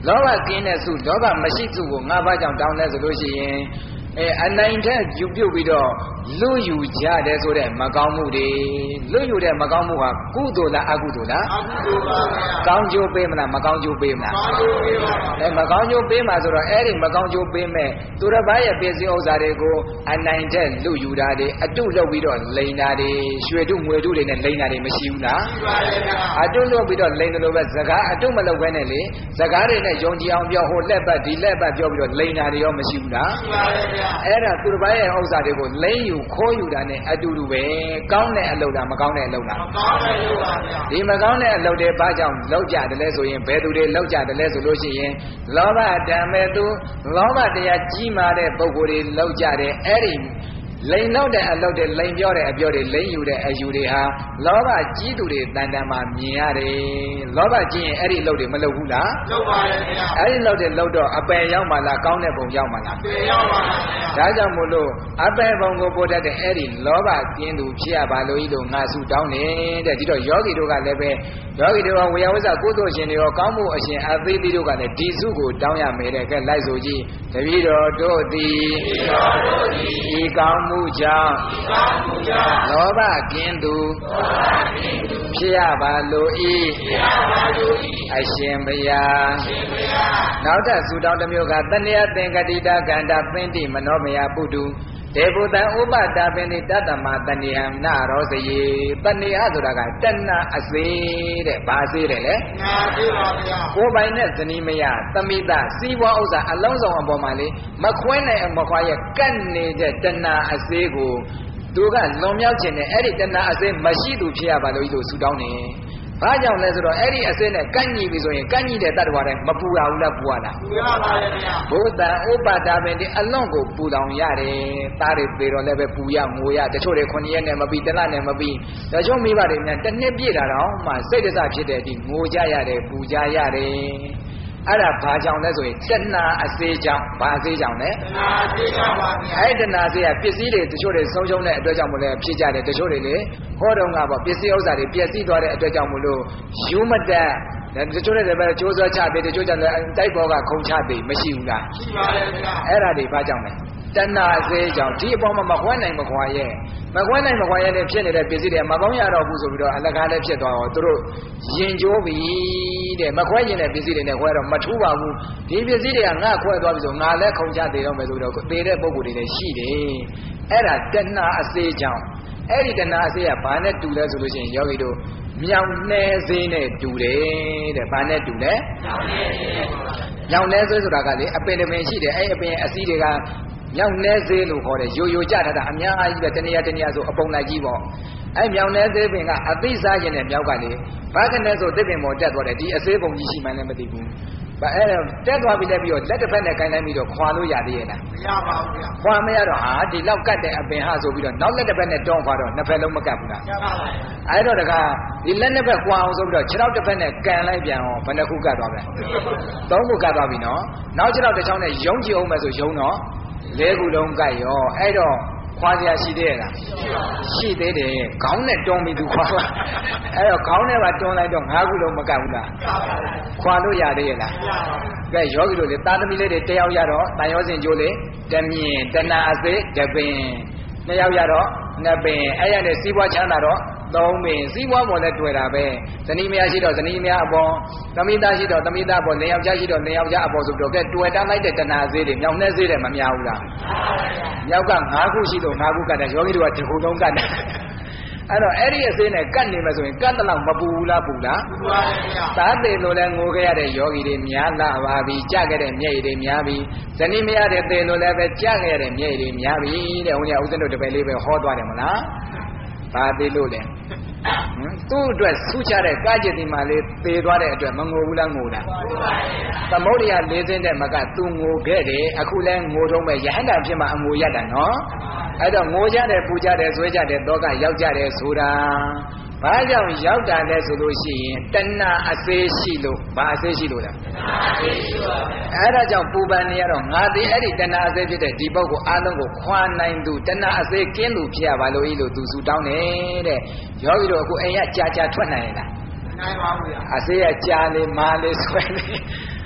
လောဘကင်းတဲ့စုလောဘမရှိစုကိုငါးပါးကြောင့်တောင်းလဲဆိုလို့ရှိရင်အဲအနိုင်တဲ့ယူပြုတ်ပြီးတော့လွတ်ယူကြတယ်ဆိုတဲ့မကောင်းမှုတွေလွတ်ယူတဲ့မကောင်းမှုဟာကုသိုလ်လားအကုသိုလ်လားအကုသိုလ်ပါဗျာကောင်းကျိုးပေးမလားမကောင်းကျိုးပေးမလားကောင်းကျိုးပေးပါအဲမကောင်းကျိုးပေးမှာဆိုတော့အဲ့ဒီမကောင်းကျိုးပေးမဲ့သူတစ်ပါးရဲ့ပစ္စည်းဥစ္စာတွေကိုအနိုင်တဲ့လွတ်ယူတာတွေအတုလုပ်ပြီးတော့လိန်တာတွေရွှေတုငွေတုတွေနဲ့လိန်တာတွေမရှိဘူးလားရှိပါတယ်ဗျာအတုလုပ်ပြီးတော့လိန်တယ်လို့ပဲစကားအတုမလုပ်ဘဲနဲ့လေစကားတွေနဲ့ယုံကြည်အောင်ပြောဟိုလက်ပတ်ဒီလက်ပတ်ပြောပြီးတော့လိန်တာတွေရောမရှိဘူးလားရှိပါတယ်ဗျာအဲ့ဒါသူတစ်ပါးရဲ့ဥစ္စာတွေကိုလိန်ယူခိုးယူတာနဲ့အတူတူပဲကောင်းတဲ့အလုပ်လားမကောင်းတဲ့အလုပ်လားမကောင်းတဲ့အလုပ်ပါဗျာဒီမကောင်းတဲ့အလုပ်တွေဘာကြောင့်လောက်ကြတယ်လဲဆိုရင်ဘယ်သူတွေလောက်ကြတယ်လဲဆိုလို့ရှိရင်လောဘတံမဲ့သူလောဘတရားကြီးမာတဲ့ပုဂ္ဂိုလ်တွေလောက်ကြတယ်အဲ့ဒီလိန်လောက်တဲ့အလုပ်တွေလိန်ပြောတဲ့အပြောတွေလိန်ယူတဲ့အယူတွေဟာလောဘကြီးသူတွေတန်တန်မှမြင်ရတယ်လောဘကြီးရင်အဲ့ဒီအလုပ်တွေမလုပ်ဘူးလားလုပ်ပါရဲ့ဗျာအဲ့ဒီလုပ်တဲ့လုပ်တော့အပယ်ရောက်မှလားကောင်းတဲ့ပုံရောက်မှလားအပယ်ရောက်ပါဗျာဒါကြောင့်မို့လို့အပယ်ပုံကိုပို့တတ်တဲ့အဲ့ဒီလောဘကင်းသူဖြစ်ရပါလို့ဤလို့ငါဆုတောင်းနေတဲ့ဒီတော့ယောဂီတို့ကလည်းပဲယောဂီတို့ကဝေယဝိဇ္ဇကုသိုလ်ရှင်တွေရောကောင်းမှုအရှင်အသေးသေးတို့ကလည်းဒီစုကိုတောင်းရမယ်တဲ့ကဲလိုက်ဆိုကြည့်တပည့်တော်တို့သည်ဒီကောင်းမှုကြောင့်လောဘကင်းသူဖြစ်ရပါလို့ဤအရှင်ဘုရားနောက်ထပ်သုတောင်းတစ်မျိုးကတဏှာသင်္ကတိတာကန္တာပင်တိမနောမယပုတုဒေဘုတံဥပတာပင်တိတတ္တမတဏှာနာရောစယေတဏှာဆိုတာကတဏှာအစေတဲ့ဘာစေတယ်လဲနာစေပါဗျာကိုယ်ပိုင်နဲ့ဇနီးမယသမိတစီးပွားဥစ္စာအလုံးစုံအပေါ်မှာလေမခွဲနိုင်မခွာရဲ့ကတ်နေတဲ့တဏှာအစေကိုသူကလွန်မြောက်ခြင်းနဲ့အဲ့ဒီတဏှာအစေမရှိသူဖြစ်ရပါလို့ဤလိုဆုတောင်းနေဘာကြောင့်လဲဆိုတော့အဲ့ဒီအစစ်နဲ့ကန့်ညီပြီဆိုရင်ကန့်ညီတဲ့တ attva တိုင်းမပူရဘူးလားပူရလားပူရပါရဲ့ဗျာဘုဒ္ဓဥပဒါပင်ဒီအလွန်ကိုပူတောင်ရတယ်သားတွေပေတော့လည်းပဲပူရငိုရတချို့တွေခုနှစ်ရက်နဲ့မပြီးတစ်လနဲ့မပြီးတချို့မိဘတွေများတစ်နှစ်ပြည့်တာတော့မှစိတ်တစဖြစ်တဲ့ဒီငိုကြရတယ်ပူကြရတယ်အဲ့ဒါဘာကြောင့်လဲဆိုရင်တဏှာအစေးကြောင့်ဘာအစေးကြောင့်လဲတဏှာအစေးကြောင့်ပါဗျာအဲ့တဏှာအစေးကပစ္စည်းတွေတချို့တွေဆုံးရှုံးတဲ့အတွက်ကြောင့်မို့လဲဖြစ်ကြတယ်တချို့တွေလေဟောတုန်းကပေါ့ပစ္စည်းဥစ္စာတွေပျက်စီးသွားတဲ့အတွက်ကြောင့်မို့လို့ယူမတက်တချို့တွေလည်းပဲကြိုးစားချပြီးတချို့ကျတော့တိုက်ပေါ်ကခုံချပြီးမရှိဘူးလားရှိပါတယ်ဗျာအဲ့ဒါတွေဘာကြောင့်လဲတဏှာအစေးကြောင့်ဒီအပေါ်မှာမခွဲနိုင်မခွာရဲ့မခွဲနိုင်မခွာရဲ့နဲ့ဖြစ်နေတဲ့ပစ္စည်းတွေမကောင်းရတော့ဘူးဆိုပြီးတော့အလကားလည်းဖြစ်သွားတော့သူတို့ရင်ကျိုးပြီတဲ့မခွဲရင်တဲ့ပစ္စည်းတွေနဲ့ခွဲတော့မထူးပါဘူးဒီပစ္စည်းတွေကငါခွဲသွားပြီဆိုငါလည်းခုံချသေးတော့မယ်ဆိုတော့သေတဲ့ပုံကိုယ်တွေလည်းရှိတယ်အဲ့ဒါတဏှာအစေးကြောင့်အဲ့ဒီတဏှာအစေးကဘာနဲ့တူလဲဆိုလို့ရှိရင်ယောဂီတို့မြောင်နှဲစေးနဲ့တူတယ်တဲ့ဘာနဲ့တူလဲမြောင်နှဲစေးဆိုတာကလေအပင်တစ်ပင်ရှိတယ်အဲ့အပင်အစည်းတွေကမြောင်နှဲစေးလို့ခေါ်တယ်ရိုရိုကြထားတာအများကြီးပဲတဏှာတဏှာဆိုအပုံလိုက်ကြီးပေါ့အဲ့မြောင်နှဲစေးပင်ကအသိစားခြင်းနဲ့မြောက်ကလေဘာကနဲ့ဆိုတစ်ပင်ပေါ်တက်သွားတယ်ဒီအစေးပုံကြီးရှိမှန်းလည်းမသိဘူးဘာအဲ့တက်သွားပြီလည်းပြီးတော့လက်တစ်ဖက်နဲ့ကိုင်းလိုက်ပြီးတော့ခွာလို့ရသေးရဲ့လားမရပါဘူးဗျာခွာမရတော့ဟာဒီလောက်ကတ်တဲ့အပင်ဟာဆိုပြီးတော့နောက်လက်တစ်ဖက်နဲ့တွန်းခွာတော့နှစ်ဖက်လုံးမကတ်ဘူးလားရပါပါအဲ့တော့တကားဒီလက်နှစ်ဖက်ခွာအောင်ဆိုပြီးတော့ခြေထောက်တစ်ဖက်နဲ့ကန်လိုက်ပြန်အောင်ဘယ်နှခုကတ်သွားပဲသုံးခုကတ်သွားပြီနော်နောက်ခြေထောက်တစ်ချောင်းနဲ့ယုံကြည့်အောင်မယ်ဆိုယုံတော့လေးခုလုံးကတ်ရောအဲ့တော့ခွာစရာရှိသေးရဲ့လားရှိသေးတယ်ခေါင်းနဲ့တွန်းပြီးသူခွာပါအဲ့တော့ခေါင်းနဲ့ပါတွန်းလိုက်တော့ငါးခုလုံးမကတ်ဘူးလားခွာလို့ရသေးရဲ့လားကဲယောဂီတို့လေသာသမီလေးတွေတယောက်ရတော့တန်ရောစင်ကျိုးလေတမြင်တဏှာအစေတပင်နှစ်ယောက်ရတော့နှစ်ပင်အဲ့ရနဲ့စီးပွားချမ်းသာတော့သုံးပင်စီးပွားပေါ်လဲတွေ့တာပဲဇနီးမယားရှိတော့ဇနီးမယားအပေါ်သမီးသားရှိတော့သမီးသားပေါ်လင်ယောက်ျားရှိတော့လင်ယောက်ျားအပေါ်ဆိုတော့ကဲတွေ့တန်းလိုက်တဲ့တဏှာစေးတွေမြောင်နှဲစေးတယ်မများဘူးလားမြောက်ကငါးခုရှိတော့ငါးခုကတ်တယ်ယောဂီတို့ကဒီခုလုံးကတ်တယ်အဲ့တော့အဲ့ဒီအစေးနဲ့ကတ်နေမယ်ဆိုရင်ကတ်တလောက်မပူဘူးလားပူလားပူပါရဲ့ဗျာသားသေးလို့လဲငိုခဲ့ရတဲ့ယောဂီတွေများလာပါပြီကြခဲ့တဲ့မျက်ရည်တွေများပြီဇနီးမယားတွေသေလို့လည်းပဲကြခဲ့ရတဲ့မျက်ရည်တွေများပြီတဲ့ဟိုညဦးဇင်းတို့တပည့်လေးပဲဟောသွားတယ်မလားဘာသေးလို့လဲဟမ်သူ့အတွက်ဆူချတဲ့ကားကျင်ဒီမှာလေးသေသွားတဲ့အတွက်မငိုဘူးလားငိုတာသမုဒ္ဒရာလေးစင်းတဲ့မကသူငိုခဲ့တယ်အခုလဲငိုတော့မဲ့ယဟန္တာဖြစ်မှအငိုရတာနော်အဲ့တော့ငိုကြတယ်ပူကြတယ်ဆွဲကြတယ်တောကရောက်ကြတယ်ဆိုတာဘာကြောင့်ရောက်တာလဲဆိုလို့ရှိရင်တဏှာအစေးရှိလို့ဘာအစေးရှိလို့လဲတဏှာအစေးရှိပါဗျာအဲ့ဒါကြောင့်ပူပန်နေရတော့ငါသည်အဲ့ဒီတဏှာအစေးဖြစ်တဲ့ဒီပုဂ္ဂိုလ်အားလုံးကိုခွာနိုင်သူတဏှာအစေးကင်းသူဖြစ်ရပါလို့ဤလို့သူစုတောင်းနေတဲ့ယောဂီတို့အခုအိမ်ကကြာကြာထွက်နိုင်လားနိုင်ပါဘူးဗျာအစေးကကြာလေမာလေဆွဲလေ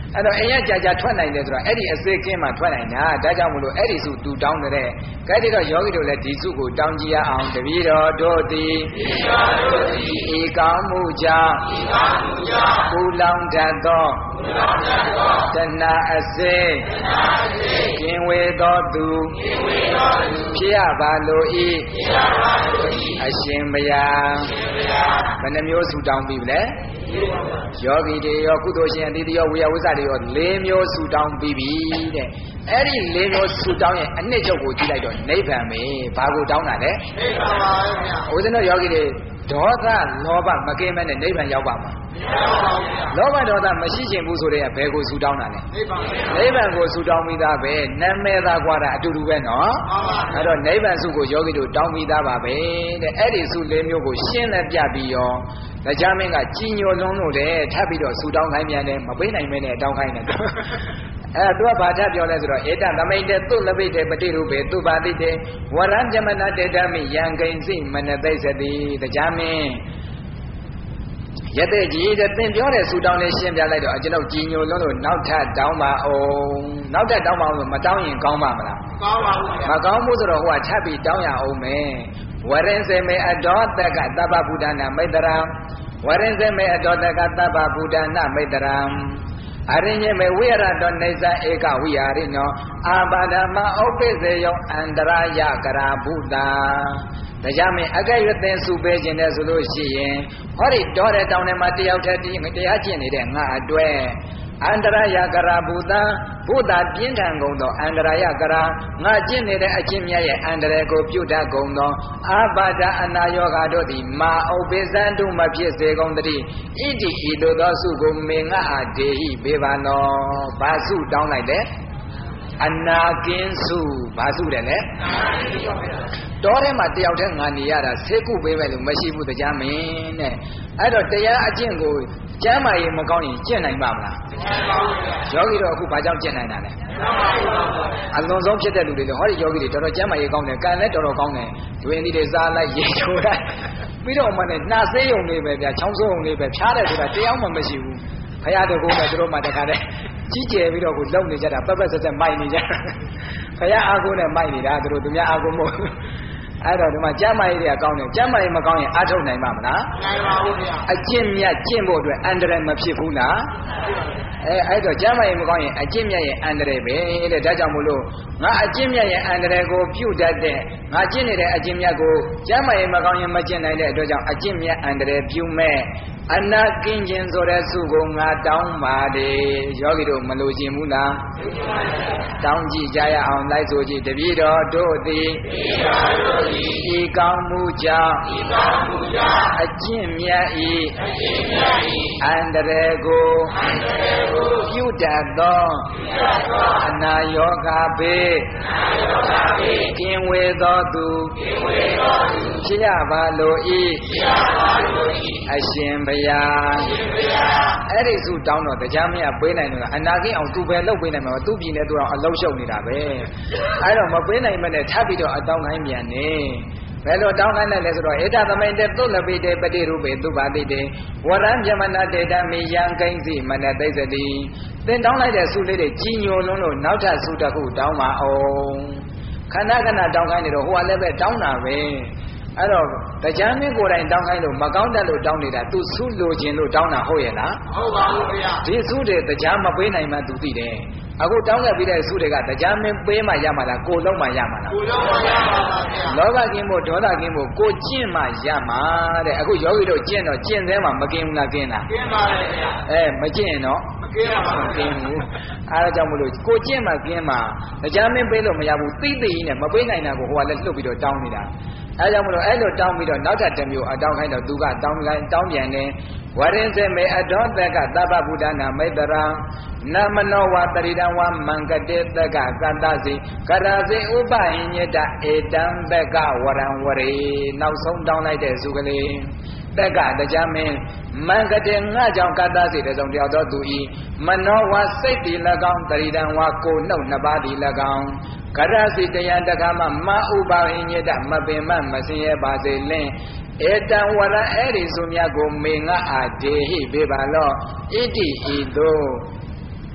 အဲ့တော့အိမ်ရကြာကြာထွက်နိုင်တယ်ဆိုတော့အဲ့ဒီအစေကင်းမှထွက်နိုင်တာဒါကြောင့်မလို့အဲ့ဒီစုတူတောင်းတဲ့ကဲဒီတော့ယောဂီတို့လည်းဒီစုကိုတောင်းကြည့်ရအောင်တပည့်တော်တို့သည်ဤကောင်းမှုကြောင့်ပူလောင်တတ်သောတဏှာအစေကင်းဝေသောသူဖြစ်ရပါလို၏အရှင်ဘုရားဘယ်နှမျိုးစုတောင်းပြီလဲယောဂီတွေရောကုသိုလ်ရှင်အတိတ်ရောဝိယဝိဇ္ဇတွေရော၄မျိုးစုတောင်းပြီးပြီတဲ့အဲ့ဒီ၄မျိုးစုတောင်းရဲ့အနှစ်ချုပ်ကိုကြည့်လိုက်တော့နိဗ္ဗာန်ပဲဘာကိုတောင်းတာလဲနိဗ္ဗာန်ပါပဲဗျာဦးဇင်းတို့ယောဂီတွေဒေါသလောဘမကင်းမဲ့နဲ့နိဗ္ဗာန်ရောက်ပါမှာလောဘဒေါသမရှိခြင်းဘူးဆိုတဲ့ဘယ်ကိုစုတောင်းတာလဲနိဗ္ဗာန်ကိုစုတောင်းပြီးသားပဲနာမည်သာကွာတာအတူတူပဲနော်အဲ့တော့နိဗ္ဗာန်စုကိုယောဂီတို့တောင်းပြီးသားပါပဲတဲ့အဲ့ဒီစု၄မျိုးကိုရှင်းလက်ပြပြီးရောတရားမင်းကကြီးညိုလွန်းလို့တဲ့ထပ်ပြီးတော့စုတောင်းခိုင်းပြန်တယ်မပေးနိုင်မဲနဲ့တောင်းခိုင်းတယ်အဲ့သူကဘာထပ်ပြောလဲဆိုတော့ဧတသမိတ်တေသုလပိတေပတိရုပေသူပါတိတေဝရံဇမနတေတမိယံကိဉ္စိမနသိစတိတရားမင်းရတဲ့ကြီးတဲ့သင်ပြောတဲ့ဆူတောင်းလေးရှင်းပြလိုက်တော့ကျွန်တော်ကြီးညိုလွန်းလို့နောက်ထပ်တောင်းပါအောင်နောက်ထပ်တောင်းပါအောင်ဆိုမတောင်းရင်ကောင်းပါမလားကောင်းပါဘူးမကောင်းဘူးဆိုတော့ဟိုကထပ်ပြီးတောင်းရအောင်မယ်ဝရင်စေမေအတောတကသဗ္ဗဗုဒ္ဓနာမိတ္တရံဝရင်စေမေအတောတကသဗ္ဗဗုဒ္ဓနာမိတ္တရံအရိညေမေဝိရတောနေဇဧကဝိဟာရိနောအာဘာဒမဥပ္ပိစေယောအန္တရာယကရာဘုဒ္ဓတရားမင်းအကဲ့ရွသင်စုပေးခြင်းနဲ့ဆိုလို့ရှိရင်ဟောဒီတော်တဲ့တောင်းထဲမှာတယောက်တည်းတရားကျင့်နေတဲ့ငါအတွက်အန္တရာယကရာဘုဒ္ဓဘုဒ္ဓပြင်းထန်ကုန်သောအန္တရာယကရာငါကျင့်နေတဲ့အချင်းမြတ်ရဲ့အန္တရာယ်ကိုပြုတတ်ကုန်သောအာဘာဒအနာယောဂတို့သည်မာဥပ္ပိဇံတုမဖြစ်စေကုန်တည်းဣတိဤသို့သောစုကိုမေငါအာဒေဟိပေးပါနောဘာစုတောင်းလိုက်တယ်အနာကင်းစုဘာစုတယ်လဲတော်ထဲမှာတယောက်တည်းငါနေရတာဆေးကုပေးမယ်လို့မရှိဘူးတရားမင်းတဲ့အဲ့တော့တရားအကျင့်ကိုကျမ်းမာရေးမကောင်းရင်ကျင့်နိုင်ပါမလားယောဂီတော့အခုဘာကြောင့်ကျင့်နိုင်တာလဲအလွန်ဆုံးဖြစ်တဲ့လူတွေလေဟောဒီယောဂီတွေတော်တော်ကျမ်းမာရေးကောင်းတယ်ကံလည်းတော်တော်ကောင်းတယ်တွင်သီးတွေစားလိုက်ရေချိုးလိုက်ပြီးတော့မှလည်းနှာဆေးရုံလေးပဲဗျာချောင်းဆိုးရုံလေးပဲဖြားတယ်ဆိုတာတရားမှမရှိဘူးခရတဲ့ကုန်းနဲ့သူတို့မှတခါတည်းကြီးကျယ်ပြီးတော့ကိုလုံနေကြတာပက်ပက်ဆက်ဆက်မိုက်နေကြခရအာကုန်းနဲ့မိုက်နေတာသူတို့သူများအာကုန်းမဟုတ်အဲ့တော့ဒီမှာကျမ်းမာရေးတွေကကောင်းတယ်ကျမ်းမာရေးမကောင်းရင်အားထုတ်နိုင်ပါမလားနိုင်ပါဘူးဗျာအကျင့်မြတ်ကျင့်ဖို့အတွက်အန္တရာယ်မဖြစ်ဘူးလားအဲအဲ့တော့ကျမ်းမာရေးမကောင်းရင်အကျင့်မြတ်ရဲ့အန္တရာယ်ပဲတဲ့ဒါကြောင့်မို့လို့ငါအကျင့်မြတ်ရဲ့အန္တရာယ်ကိုပြုတတ်တဲ့ငါကျင့်နေတဲ့အကျင့်မြတ်ကိုကျမ်းမာရေးမကောင်းရင်မကျင့်နိုင်တဲ့အတွက်ကြောင့်အကျင့်မြတ်အန္တရာယ်ပြုမဲ့အနာကင်းခြင်းဆိုတဲ့စုကိုငါတောင်းပါတယ်ယောဂီတို့မလို့ခြင်းဘူးလားတောင်းကြည့်ကြရအောင်လိုက်ဆိုကြည့်တပည့်တော်တို့သည်ဤကောင်းမှုကြောင့်အကျင့်မြတ်ဤအန္တရာယ်ကိုပြုတတ်သောအနာယောဂဘေးကင်းဝေသောသူဖြစ်ရပါလို၏အရှင်ဘုရားအဲ့ဒီစုတောင်းတော့တရားမရပေးနိုင်လို့အနာကင်းအောင်သူပဲလုပ်ပေးနိုင်မှာသူပြည်နဲ့သူအောင်အလုံးရှုပ်နေတာပဲအဲ့တော့မပေးနိုင်မနဲ့ထပ်ပြီးတော့အတောင်းခိုင်းပြန်နေဘယ်လိုတောင်းခိုင်းလိုက်လဲဆိုတော့ဧတသမိန်တေသုလပိတေပတိရုပေသူပါတိတေဝရံပြမနာတေတမိယံကိဉ္စီမနသိစတိသင်တောင်းလိုက်တဲ့စုလေးတွေကြီးညိုလွန်းလို့နောက်ထပ်စုတစ်ခုတောင်းပါအောင်ခဏခဏတောင်းခိုင်းနေတော့ဟိုကလည်းပဲတောင်းတာပဲအဲ့တော့တရားမင်းကိုယ်တိုင်တောင်းခိုင်းလို့မကောင်းတတ်လို့တောင်းနေတာသူစုလိုခြင်းလို့တောင်းတာဟုတ်ရဲ့လားဟုတ်ပါဘူးခင်ဗျာဒီစုတွေတရားမပေးနိုင်မှသူသိတယ်အခုတောင်းခဲ့ပြီးတဲ့စုတွေကတရားမင်းပေးမှရမှာလားကိုယ်လုံးမှရမှာလားကိုယ်လုံးမှရမှာပါဗျာလောဘကင်းဖို့ဒေါသကင်းဖို့ကိုကျင့်မှရမှာတဲ့အခုယောဂီတို့ကျင့်တော့ကျင့်သေးမှမကင်းဘူးလားကင်းလားကင်းပါလေဗျာအဲမကျင့်တော့မကင်းပါဘူးမကင်းဘူးအဲဒါကြောင့်မလို့ကိုကျင့်မှကင်းမှတရားမင်းပေးလို့မရဘူးသိသိကြီးနဲ့မပေးနိုင်တာကိုဟိုကလည်းလှုပ်ပြီးတော့တောင်းနေတာအဲကြောင့်မလို့အဲ့လိုတောင်းပြီးတော့နောက်ထပ်တစ်မျိုးအတောင်းခိုင်းတော့သူကတောင်းခိုင်းတောင်းပြန်တယ်ဝရင်စေမေအတောတကသဗ္ဗဗုဒ္ဓနာမိတ္တရံနမနောဝတရိတံဝမံကတေတကကတ္တစီကရစေဥပဟိညတဧတံတကဝရံဝရေနောက်ဆုံးတောင်းလိုက်တဲ့စုကလေးတက်ကတရားမင်းမံကတေငါကြောင့်ကတ္တစီတစုံတယောက်သောသူဤမနောဝစိတ်တိ၎င်းတရိတံဝကိုနှုတ်နှစ်ပါးတိ၎င်းကရစီတရားတခါမှမဥပါဟိညတမပင်မမစင်ရပါစေလင်းဧတံဝရအဲ့ဒီဆိုမြတ်ကိုမေငါအာဒေဟိပေးပါလောဣတိဤသို့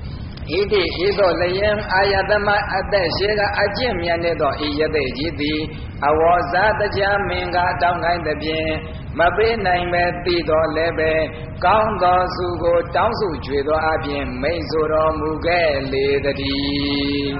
ဣတိဤသို့လျင်အာယတမအသက်ရှိကအကျင့်မြတ်နေသောဤယသိကြီးသည်အဝေါဇာတရားမင်္ဂတောင်းနိုင်သဖြင့်မပေးနိုင်ပဲသိတော်လည်းပဲကောင်းသောစုကိုတောင်းစုကြွေသောအပြင်မိတ်ဆိုတော်မူခဲ့လေတည်း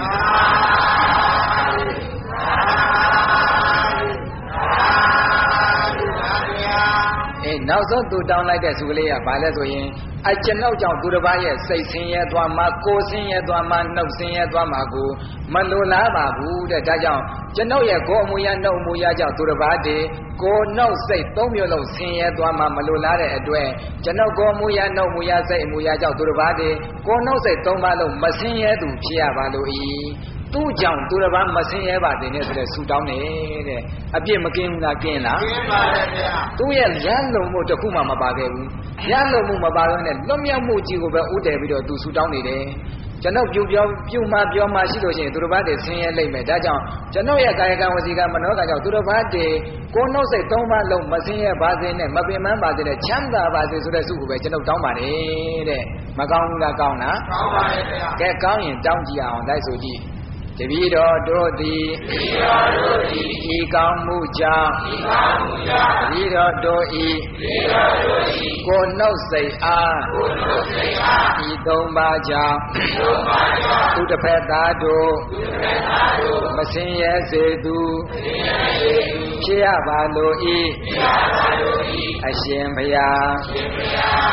အေးနောက်ဆုံးသူတောင်းလိုက်တဲ့စုကလေးကဘာလဲဆိုရင်အကျွန်ုပ်ကြောင့်သူတစ်ပါးရဲ့စိတ်ဆင်းရဲသွားမှကိုယ်ဆင်းရဲသွားမှနှုတ်ဆင်းရဲသွားမှကိုမလိုလားပါဘူးတဲ့ဒါကြောင့်ကျွန်ုပ်ရဲ့ကိုယ်အမူအရာနှုတ်အမူအရာကြောင့်သူတစ်ပါးတည်းကိုယ်နှုတ်စိတ်သုံးမျိုးလုံးဆင်းရဲသွားမှမလိုလားတဲ့အတွက်ကျွန်ုပ်ကိုယ်အမူအရာနှုတ်အမူအရာစိတ်အမူအရာကြောင့်သူတစ်ပါးတည်းကိုယ်နှုတ်စိတ်သုံးပါလုံးမဆင်းရဲသူဖြစ်ရပါလို့ဤသူ့ကြောင့်သူတစ်ပါးမဆင်းရဲပါတဲ့နဲ့ဆိုတဲ့ဆူတောင်းနေတဲ့အပြစ်မကင်းဘူးလားကင်းလားကင်းပါတယ်ဗျာသူ့ရဲ့ရန်လုံမှုတစ်ခုမှမပါခဲ့ဘူးရန်လုံမှုမပါတော့နဲ့လွတ်မြောက်မှုကြီးကိုပဲဥတည်ပြီးတော့သူဆူတောင်းနေတယ်ကျွန်တော်ပြုပြောပြုမှပြောမှရှိလို့ရှိရင်သူတစ်ပါးတည်းဆင်းရဲလိမ့်မယ်ဒါကြောင့်ကျွန်တော်ရဲ့ကာယကံဝစီကံမနောကံကြောင့်သူတစ်ပါးတည်းကိုယ်နှုတ်စိတ်သုံးပါလုံးမဆင်းရဲပါစေနဲ့မပင်ပန်းပါစေနဲ့ချမ်းသာပါစေဆိုတဲ့စုကိုပဲကျွန်တော်တောင်းပါတယ်တဲ့မကောင်းဘူးလားကောင်းလားကောင်းပါရဲ့ဗျာကဲကောင်းရင်တောင်းကြည့်အောင်လိုက်ဆိုကြည့်တပည့်တော်တို့သည်တပည့်တော်တို့သည်ဤကောင်းမှုကြောင့်ဤကောင်းမှုကြောင့်တပည့်တော်တို့ဤတပည့်တော်တို့ဤကိုယ်နှုတ်စိတ်အားကိုယ်နှုတ်စိတ်အားဤသုံးပါးကြောင့်ဤသုံးပါးကြောင့်သူတစ်ဖက်သားတို့သူတစ်ဖက်သားတို့မဆင်းရဲစေသူမဆင်းရဲစေသူဖြစ်ရပါလို့ဤဖြစ်ရပါလို့ဤအရှင်ဘုရားအရှင်ဘုရား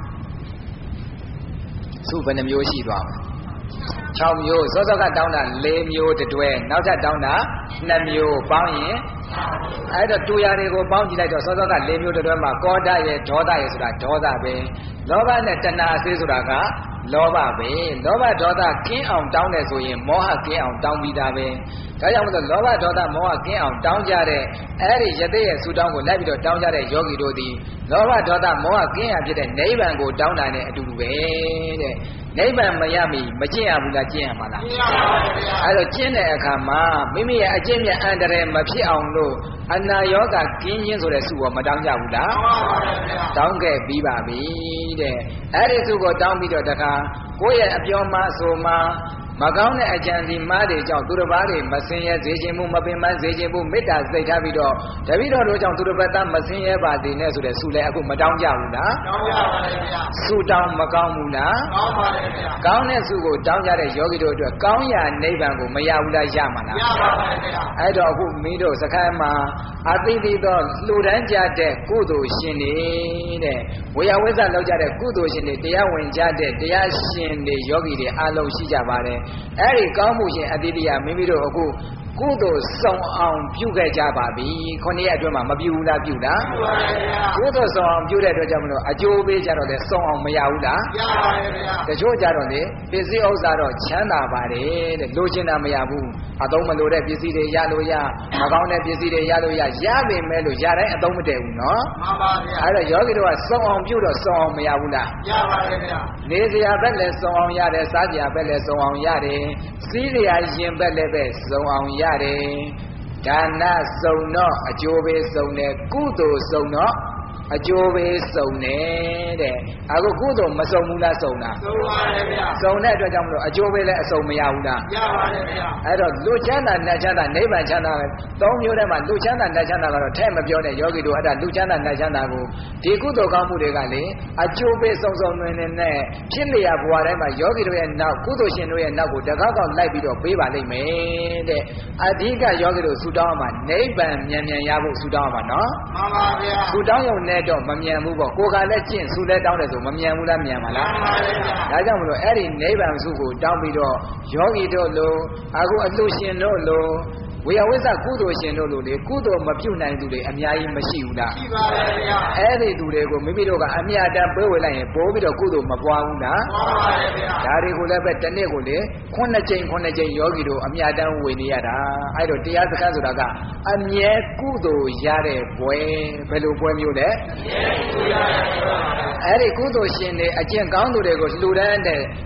သူဘယ်နှမျိုးရှိသွားမလဲ၆မျိုးစောစောကတောင်းတာ၄မျိုးတွဲနောက်ထပ်တောင်းတာ၂မျိုးပေါင်းရင်အဲ့တော့တူရတွေကိုပေါင်းကြည့်လိုက်တော့စောစောက၄မျိုးတွဲမှာကောဓရဲ့ဒေါသရဲ့ဆိုတာဒေါသပဲလောဘနဲ့တဏှာအစေးဆိုတာကလောဘပဲလောဘဒေါသကင်းအောင်တောင်းတယ်ဆိုရင်မောဟကင်းအောင်တောင်းပြီးသားပဲဒါကြောင့်မို့လို့လောဘဒေါသမောဟကင်းအောင်တောင်းကြတဲ့အဲ့ဒီယသိရဲ့ဆူတောင်းကိုလိုက်ပြီးတော့တောင်းကြတဲ့ယောဂီတို့သည်လောဘဒေါသမောဟကင်းရဖြစ်တဲ့နိဗ္ဗာန်ကိုတောင်းတာနဲ့အတူတူပဲတဲ့နိဗ္ဗာန်မရမီမကျင့်ရဘူးလားကျင့်ရမှာလားကျင့်ရပါဘူးဗျာအဲ့တော့ကျင့်တဲ့အခါမှာမိမိရဲ့အကျင့်မြတ်အန္တရာယ်မဖြစ်အောင်လို့အနာယောဂကင်းခြင်းဆိုတဲ့စုကိုမတောင်းကြဘူးလားတောင်းပါပါဗျာတောင်းခဲ့ပြီးပါပြီတဲ့အဲ့ဒီစုကိုတောင်းပြီးတော့တခါကိုယ့်ရဲ့အပြောမှဆိုမှမကောင်းတဲ့အကြံစီမားတွေကြောင့်သူတစ်ပါးတွေမဆင်းရဲစေခြင်းမှုမပင်ပန်းစေခြင်းမှုမေတ္တာစိတ်ထားပြီးတော့တပည့်တော်တို့ကြောင့်သူတစ်ပါးသားမဆင်းရဲပါစေနဲ့ဆိုတဲ့ဆုလည်းအခုမတောင်းကြဘူးလားတောင်းကြပါလေဗျာဆုတောင်းမကောင်းဘူးလားကောင်းပါလေဗျာကောင်းတဲ့ဆုကိုတောင်းကြတဲ့ယောဂီတို့အတွက်ကောင်းရာနိဗ္ဗာန်ကိုမရဘူးလားရမှာလားရပါပါလေဗျာအဲ့တော့အခုမင်းတို့စခန်းမှာအသိသိသောလှူဒန်းကြတဲ့ကုသိုလ်ရှင်တွေတဲ့ဝေယဝိဇ္ဇလောက်ကြတဲ့ကုသိုလ်ရှင်တွေတရားဝင်ကြတဲ့တရားရှင်တွေယောဂီတွေအလုံးရှိကြပါတယ်အဲ့ဒီကောင်းမှုရှင်အတ္တိတယမိမိတို့အခုကုသိုလ်ဆောင်အောင်ပြုခဲ့ကြပါပြီခုနှစ်ရက်အတွင်းမှာမပြုဘူးလားပြုလားပြုပါပါဗျာကုသိုလ်ဆောင်အောင်ပြုတဲ့အတွက်ကြောင့်မလို့အကျိုးပေးကြတော့လေဆောင်အောင်မရဘူးလားရပါပါဗျာတချို့ကြတော့လေပစ္စည်းဥစ္စာတော့ချမ်းသာပါတယ်တဲ့လိုချင်တာမရဘူးအသုံးမလိုတဲ့ပစ္စည်းတွေရလို့ရမကောင်းတဲ့ပစ္စည်းတွေရလို့ရရပေမဲ့လို့ရတိုင်းအသုံးမတည့်ဘူးနော်မှန်ပါဗျာအဲ့တော့ယောဂီတို့ကဆောင်အောင်ပြုတော့ဆောင်အောင်မရဘူးလားရပါပါဗျာနေစရာဘက်လည်းဆောင်အောင်ရတယ်စားစရာဘက်လည်းဆောင်အောင်ရတယ်စီးစရာရင်ဘက်လည်းပဲဆောင်အောင်ရတယ်ဒါနစုံတော့အကျိုးပေးစုံတယ်ကုသိုလ်စုံတော့အကျိုးပေးစုံတယ်တဲ့အခုကုသိုလ်မစုံဘူးလားစုံလားစုံပါတယ်ဗျာစုံတဲ့အတွက်ကြောင့်မလို့အကျိုးပေးလည်းအစုံမရဘူးလားရပါတယ်ဗျာအဲ့တော့လူချမ်းသာနတ်ချမ်းသာနိဗ္ဗာန်ချမ်းသာသုံးမျိုးထဲမှာလူချမ်းသာနတ်ချမ်းသာကတော့ထဲမပြောနဲ့ယောဂီတို့အဲ့ဒါလူချမ်းသာနတ်ချမ်းသာကိုဒီကုသိုလ်ကောင်းမှုတွေကလေအကျိုးပေးစုံစုံတွင်တွင်နဲ့ဖြစ်လျာဘဝတိုင်းမှာယောဂီတို့ရဲ့နောက်ကုသိုလ်ရှင်တို့ရဲ့နောက်ကိုတကောက်ကောက်လိုက်ပြီးတော့ပေးပါလိမ့်မယ်တဲ့အဓိကယောဂီတို့ဆူတောင်းမှာနိဗ္ဗာန်မြန်မြန်ရဖို့ဆူတောင်းမှာနော်မှန်ပါဗျာဆူတောင်းရုံနဲ့တော့မမြန်ဘူးပေါ့ကိုယ်ကလည်းကျင့်ဆူလဲတောင်းတယ်ဆိုမမြန်ဘူးလားမြန်ပါလားမှန်ပါဗျာဒါကြောင့်မလို့အဲ့ဒီနိဗ္ဗာန်စုကိုတောင်းပြီးတော့ယောဂီတို့လိုအခုအလှရှင်တို့လိုဝေယဝိဇ္ဇကုသိုလ်ရှင်တို့လိုလေကုသိုလ်မပြုနိုင်သူတွေအများကြီးမရှိဘူးလားရှိပါရဲ့ဗျာအဲ့ဒီသူတွေကိုမိမိတို့ကအမြတ်တမ်းပေးဝေလိုက်ရင်ပိုးပြီးတော့ကုသိုလ်မပွားဘူးလားပွားပါရဲ့ဗျာဒါတွေကိုလည်းပဲတစ်နေ့ကိုလေခုနှစ်ကြိမ်ခုနှစ်ကြိမ်ယောဂီတို့အမြတ်တမ်းဝေနေရတာအဲ့တော့တရားစခန်းဆိုတာကအမြဲကုသိုလ်ရတဲ့ဘွယ်ဘယ်လိုဘွယ်မျိုးလဲအမြဲကုသိုလ်ရတဲ့ဘွယ်အဲ့ဒီကုသိုလ်ရှင်တွေအကျင့်ကောင်းသူတွေကိုလှူဒန်းတဲ့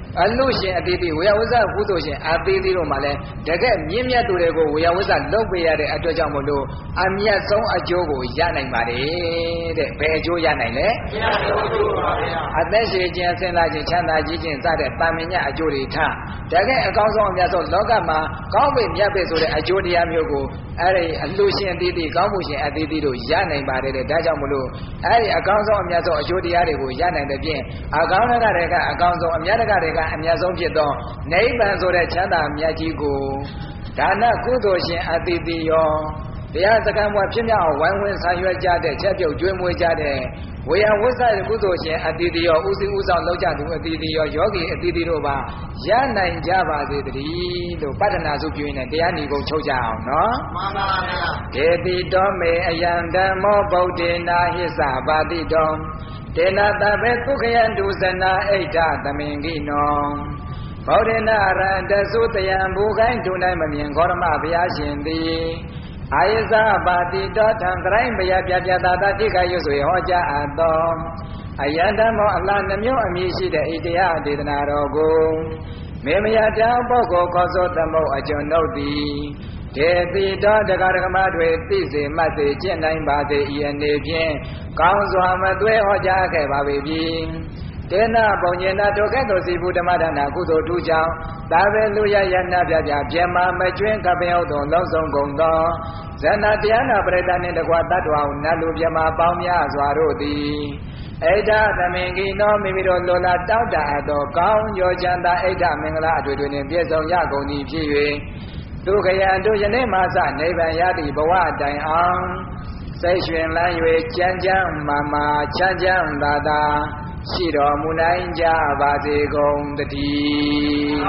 အလူရှင်အတိတိဝေယဝဇ္ဇကုသိုလ်ရှင်အသေးသေးတို့မှလည်းတကယ်မြင့်မြတ်သူတွေကိုဝေယဝဇ္ဇလုပ်ပေးရတဲ့အတွက်ကြောင့်မို့လို့အမြတ်ဆုံးအကျိုးကိုရနိုင်ပါတယ်တဲ့ဘယ်အကျိုးရနိုင်လဲအသက်ရှင်ခြင်းဆင်းလာခြင်းချမ်းသာခြင်းခြင်းစတဲ့တာမင်ညအကျိုးတွေထားတကယ်အကောင်းဆုံးအမြတ်ဆုံးလောကမှာကောင်းပေမြတ်ပေဆိုတဲ့အကျိုးတရားမျိုးကိုအဲ့ဒီအလူရှင်အတိတိကောင်းမှုရှင်အတိတိတို့ရနိုင်ပါတယ်တဲ့ဒါကြောင့်မို့လို့အဲ့ဒီအကောင်းဆုံးအမြတ်ဆုံးအကျိုးတရားတွေကိုရနိုင်တဲ့ဖြင့်အကောင်းတကတွေကအကောင်းဆုံးအမြတ်တကတွေကအမြတ်ဆုံးဖြစ်သောနိဗ္ဗာန်ဆိုတဲ့ချမ်းသာမြတ်ကြီးကိုဒါနကုသိုလ်ရှင်အတိတိရောတရားစကားပွားဖြစ်မြောက်အောင်ဝိုင်းဝန်းဆောင်ရွက်ကြတဲ့ချက်ပြုတ်ကျွေးမွေးကြတဲ့ဝေယဝဆကုသိုလ်ရှင်အတိတိရောဥစီဥဆောင်လောက်ကြသူအတိတိရောယောဂီအတိတိတို့ပါရနိုင်ကြပါစေတည်းလို့ပတ္တနာစုပြုရင်တရားဏီကုန်ချုပ်ကြအောင်နော်မှန်ပါဗျာဒေတိတော်မေအယံဓမ္မောဗုဒ္ဓေနာဟိသပါတိတောဒေနတဘေဒုက္ခယံဒုစနာဣဋ္ဌသမင်ကိနောဗောဓေနရတသုတယံဘူခိုင်းဒုနိုင်မမြင်ဂေါရမဘုရားရှင်သည်အာယဇပါတိတောထံကရိုင်းဘယပြပြတာတာတိခယုဆိုဟောကြားအပ်သောအယံဓမ္မောအလားနှမျိုးအမည်ရှိတဲ့ဣတရားဒေသနာတော်ကိုမေမယတောပုဂ္ဂိုလ်ခေါ်သောသမုတ်အကျွန်ုပ်သည်ဒေတိတော်တက္ကရကမတွေသိစေမှတ်စေကျင့်နိုင်ပါစေဤအနေဖြင့်ကောင်းစွာမသွေဟောကြားခဲ့ပါပြီတေနပုံညနာဒုက္ခသောစီဘူးဓမ္မဒါနကုသိုလ်ထူးကြောင့်သာဝေလူရယနာပြပြပြမမကျွင်းကပင်ဟုတ်သောလုံးစုံကုန်သောဇဏတရားနာပရိသတ်နှင့်တကွာတတ္တဝါနတ်လူပြမပေါင်းများစွာတို့သည်ဣဒ္ဓသမင်ကိနောမိမိတို့လိုလားတောင်းတအပ်သောကောင်းကျော်ချမ်းသာဣဒ္ဓမင်္ဂလာအတွေ့အတွေ့နှင့်ပြည့်စုံရကုန်သည်ဖြစ်၍ဒုက္ခယံတို့ယနေ့မှစနိဗ္ဗာန်ရသည့်ဘဝတိုင်အောင်စိတ်ရွှင်လန်း၍ကြမ်းကြမ်းမာမာချမ်းချမ်းသာသာရှိတော်မူနိုင်ကြပါစေကုန်တည်း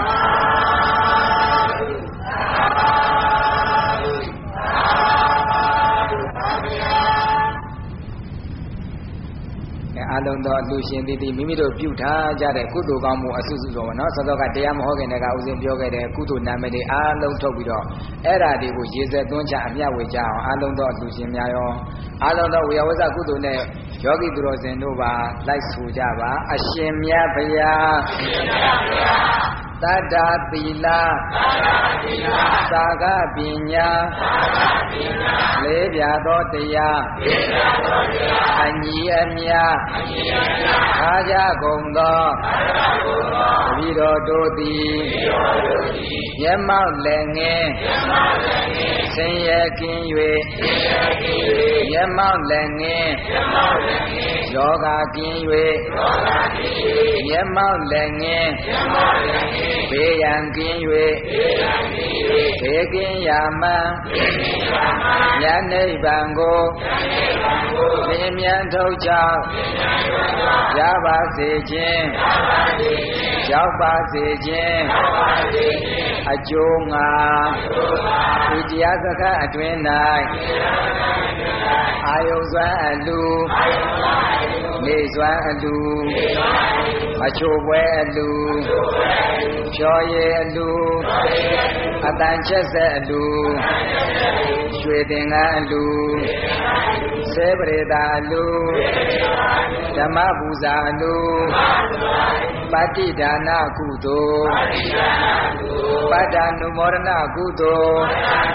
အလုံးသောလူရှင်တိတိမိမိတို့ပြုထားကြတဲ့ကုသိုလ်ကောင်းမှုအစုစုတော်နော်စောစောကတရားမဟောခင်တည်းကဥစဉ်ပြောခဲ့တဲ့ကုသိုလ်နာမည်တွေအားလုံးထုတ်ပြီးတော့အဲ့ဓာတွေကိုရေစက်သွင်းချအမျှဝေကြအောင်အလုံးသောလူရှင်များရောအလုံးသောဝေယဝဇကုသိုလ်နဲ့ယောဂီသူတော်စင်တို့ပါလိုက်ဆိုကြပါအရှင်မြတ်ဗျာအရှင်မြတ်ဗျာတတ္တသီလသာဂပညာလေးပြသောတရားအညီအမြအားကြကုန်သောတပည့်တော်တို့သည်မျက်မှောက်လည်းငင်းဆင်းရဲကင်း၍မျက်မှောက်လည်းငင်းယောဂကင်း၍မျက်မှောက်လည်းငင်းဘေးရန်ကင်း၍ဘေးကင်းရာမှမြတ်နိဗ္ဗာန်ကိုမြင်မြန်ထုတ်ကြောင်းရပါစေခြင်းရောက်ပါစေခြင်းအကျိုးငါဒီတရားစကားအတွင်း၌အာယုံစွမ်းအလူနေစွမ်းအလူအချိုးပွဲအလူဖြောရည်အလူအတန်ချက်ဆက်အလူရွှေသင်္ကန်းအလူဆေးပရိသအလူဓမ္မပူဇာအလူပတ္တိဒါနကုသိုလ်ပတ္တနုမောဒနာကုသိုလ်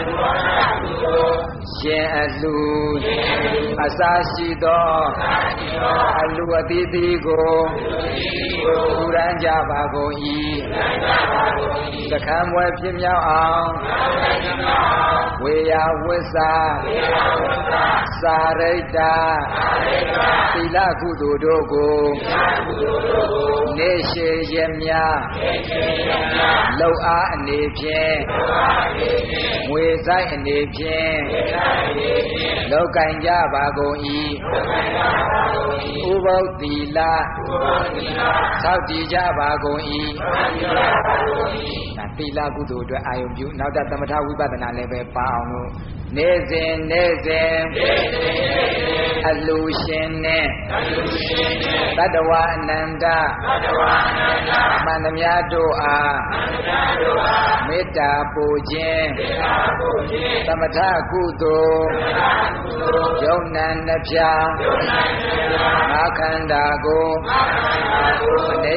ရှင်အလူအစာရှိသောအလူအသီးသီးကိုပူရန်ကြပါကုန်၏သခမ်းပွဲဖြစ်မြောက်အောင်ဝေယဝိသစာရိတ္တသီလကုသိုလ်တို့ကိုနေရှိရမြလောက်အားအနေဖြင့်ငွေဆိုင်အနေဖြင့်လောက်ကင်ကြပါကုန်၏ဥပုသ္တိလသောက်တည်ကြပါကုန်၏သီလကုသိုလ်အတွက်အာယုံပြုနောက်တဲ့သမထဝိပဿနာလည်းပဲပါအောင်လို့နေစဉ်နေစဉ်အလူရှင်နဲ့တတ္တဝအနန္တမန္တမြတ်တို့အားမေတ္တာပို့ခြင်းသမထကုသိုလ်ယုံနံနှဖျားငါခန္ဓာကိုအနိ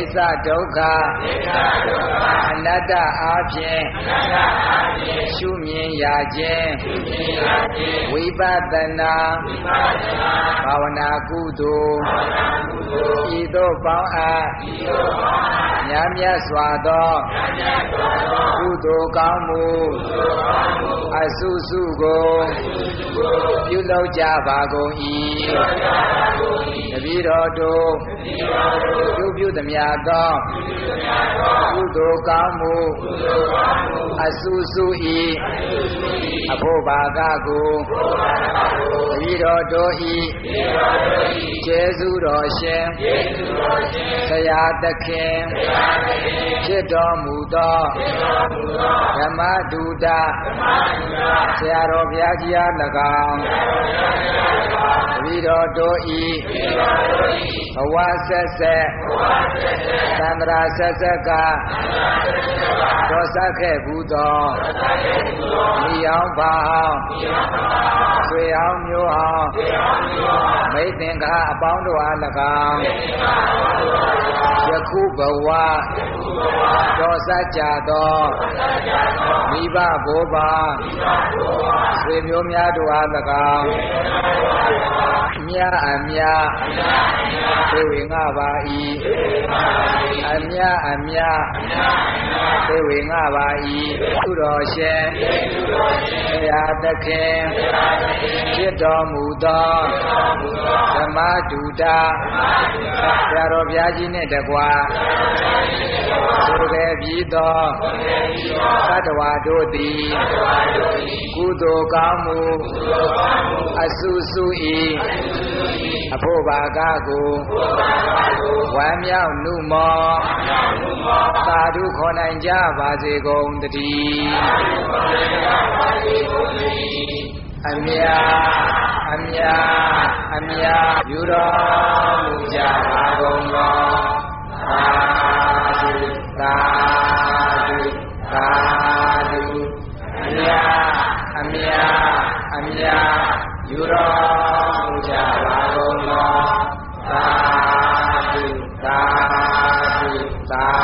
စ္စဒုက္ခအနတ္တအားဖြင့်ရှုမြင်ရခြင်းဝိပဿနာဘာဝနာကုသိုလ်ဤသို့ပေါင်းအပ်များမြတ်စွာသောကုသိုလ်ကောင်းမှုအစုစုကိုပြုလုပ်ကြပါကုန်၏တပည့်တော်တို့ပြုပြုသမျှသောကုသိုလ်ကောင်းမှုအစုစု၏အဖို့ဘာကကိုတပည့်တော်တို့၏ကျေးဇူးတော်ရှင်ဆရာသခင်ဖြစ်တော်မူသောဓမ္မဒုဒဆရာတော်ဘုရားကြီးအား၎င်းတပည့်တော်တို့၏ဘဝဆက်ဆက်သံဃာဆက်ဆက်ကဒေါ်ဆက်ခဲ့ဘူးသောမိအောင်ပါအောင်ဆွေအောင်မျိုးအောင်မိတ်သင်္ကာအပေါင်းတို့အား၎င်းယခုဘဝဒေါ်ဆက်ကြသောမိဘဘိုးဘာဆွေမျိုးများတို့အား၎င်းမြတ်အမြတ်သေဝေငါပါ၏အမြတ်အမြတ်သေဝေငါပါ၏သူတော်ရှင်ဘုရားသခင်ဖြစ်တော်မူသောဓမ္မဒုတာဆရာတော်ဘုရားကြီးနှင့်တကွာဆိုခဲ့ပြီးသောသတ္တဝါတို့သည်ကုသိုလ်ကောင်းမှုအစုစု၏အဖို့ဘာကကိုဝမ်းမြောက်နှုမောသာဓုခေါ်နိုင်ကြပါစေကုန်တည်းအမြတ်အမြတ်အမြတ်ယူတော်မူကြပါကုန်သောသာဓုသာဓုသာဓုအမြတ်အမြတ်အမြတ်ယူတော်မူကြပါကုန်သောသာဓုသာဓုသာ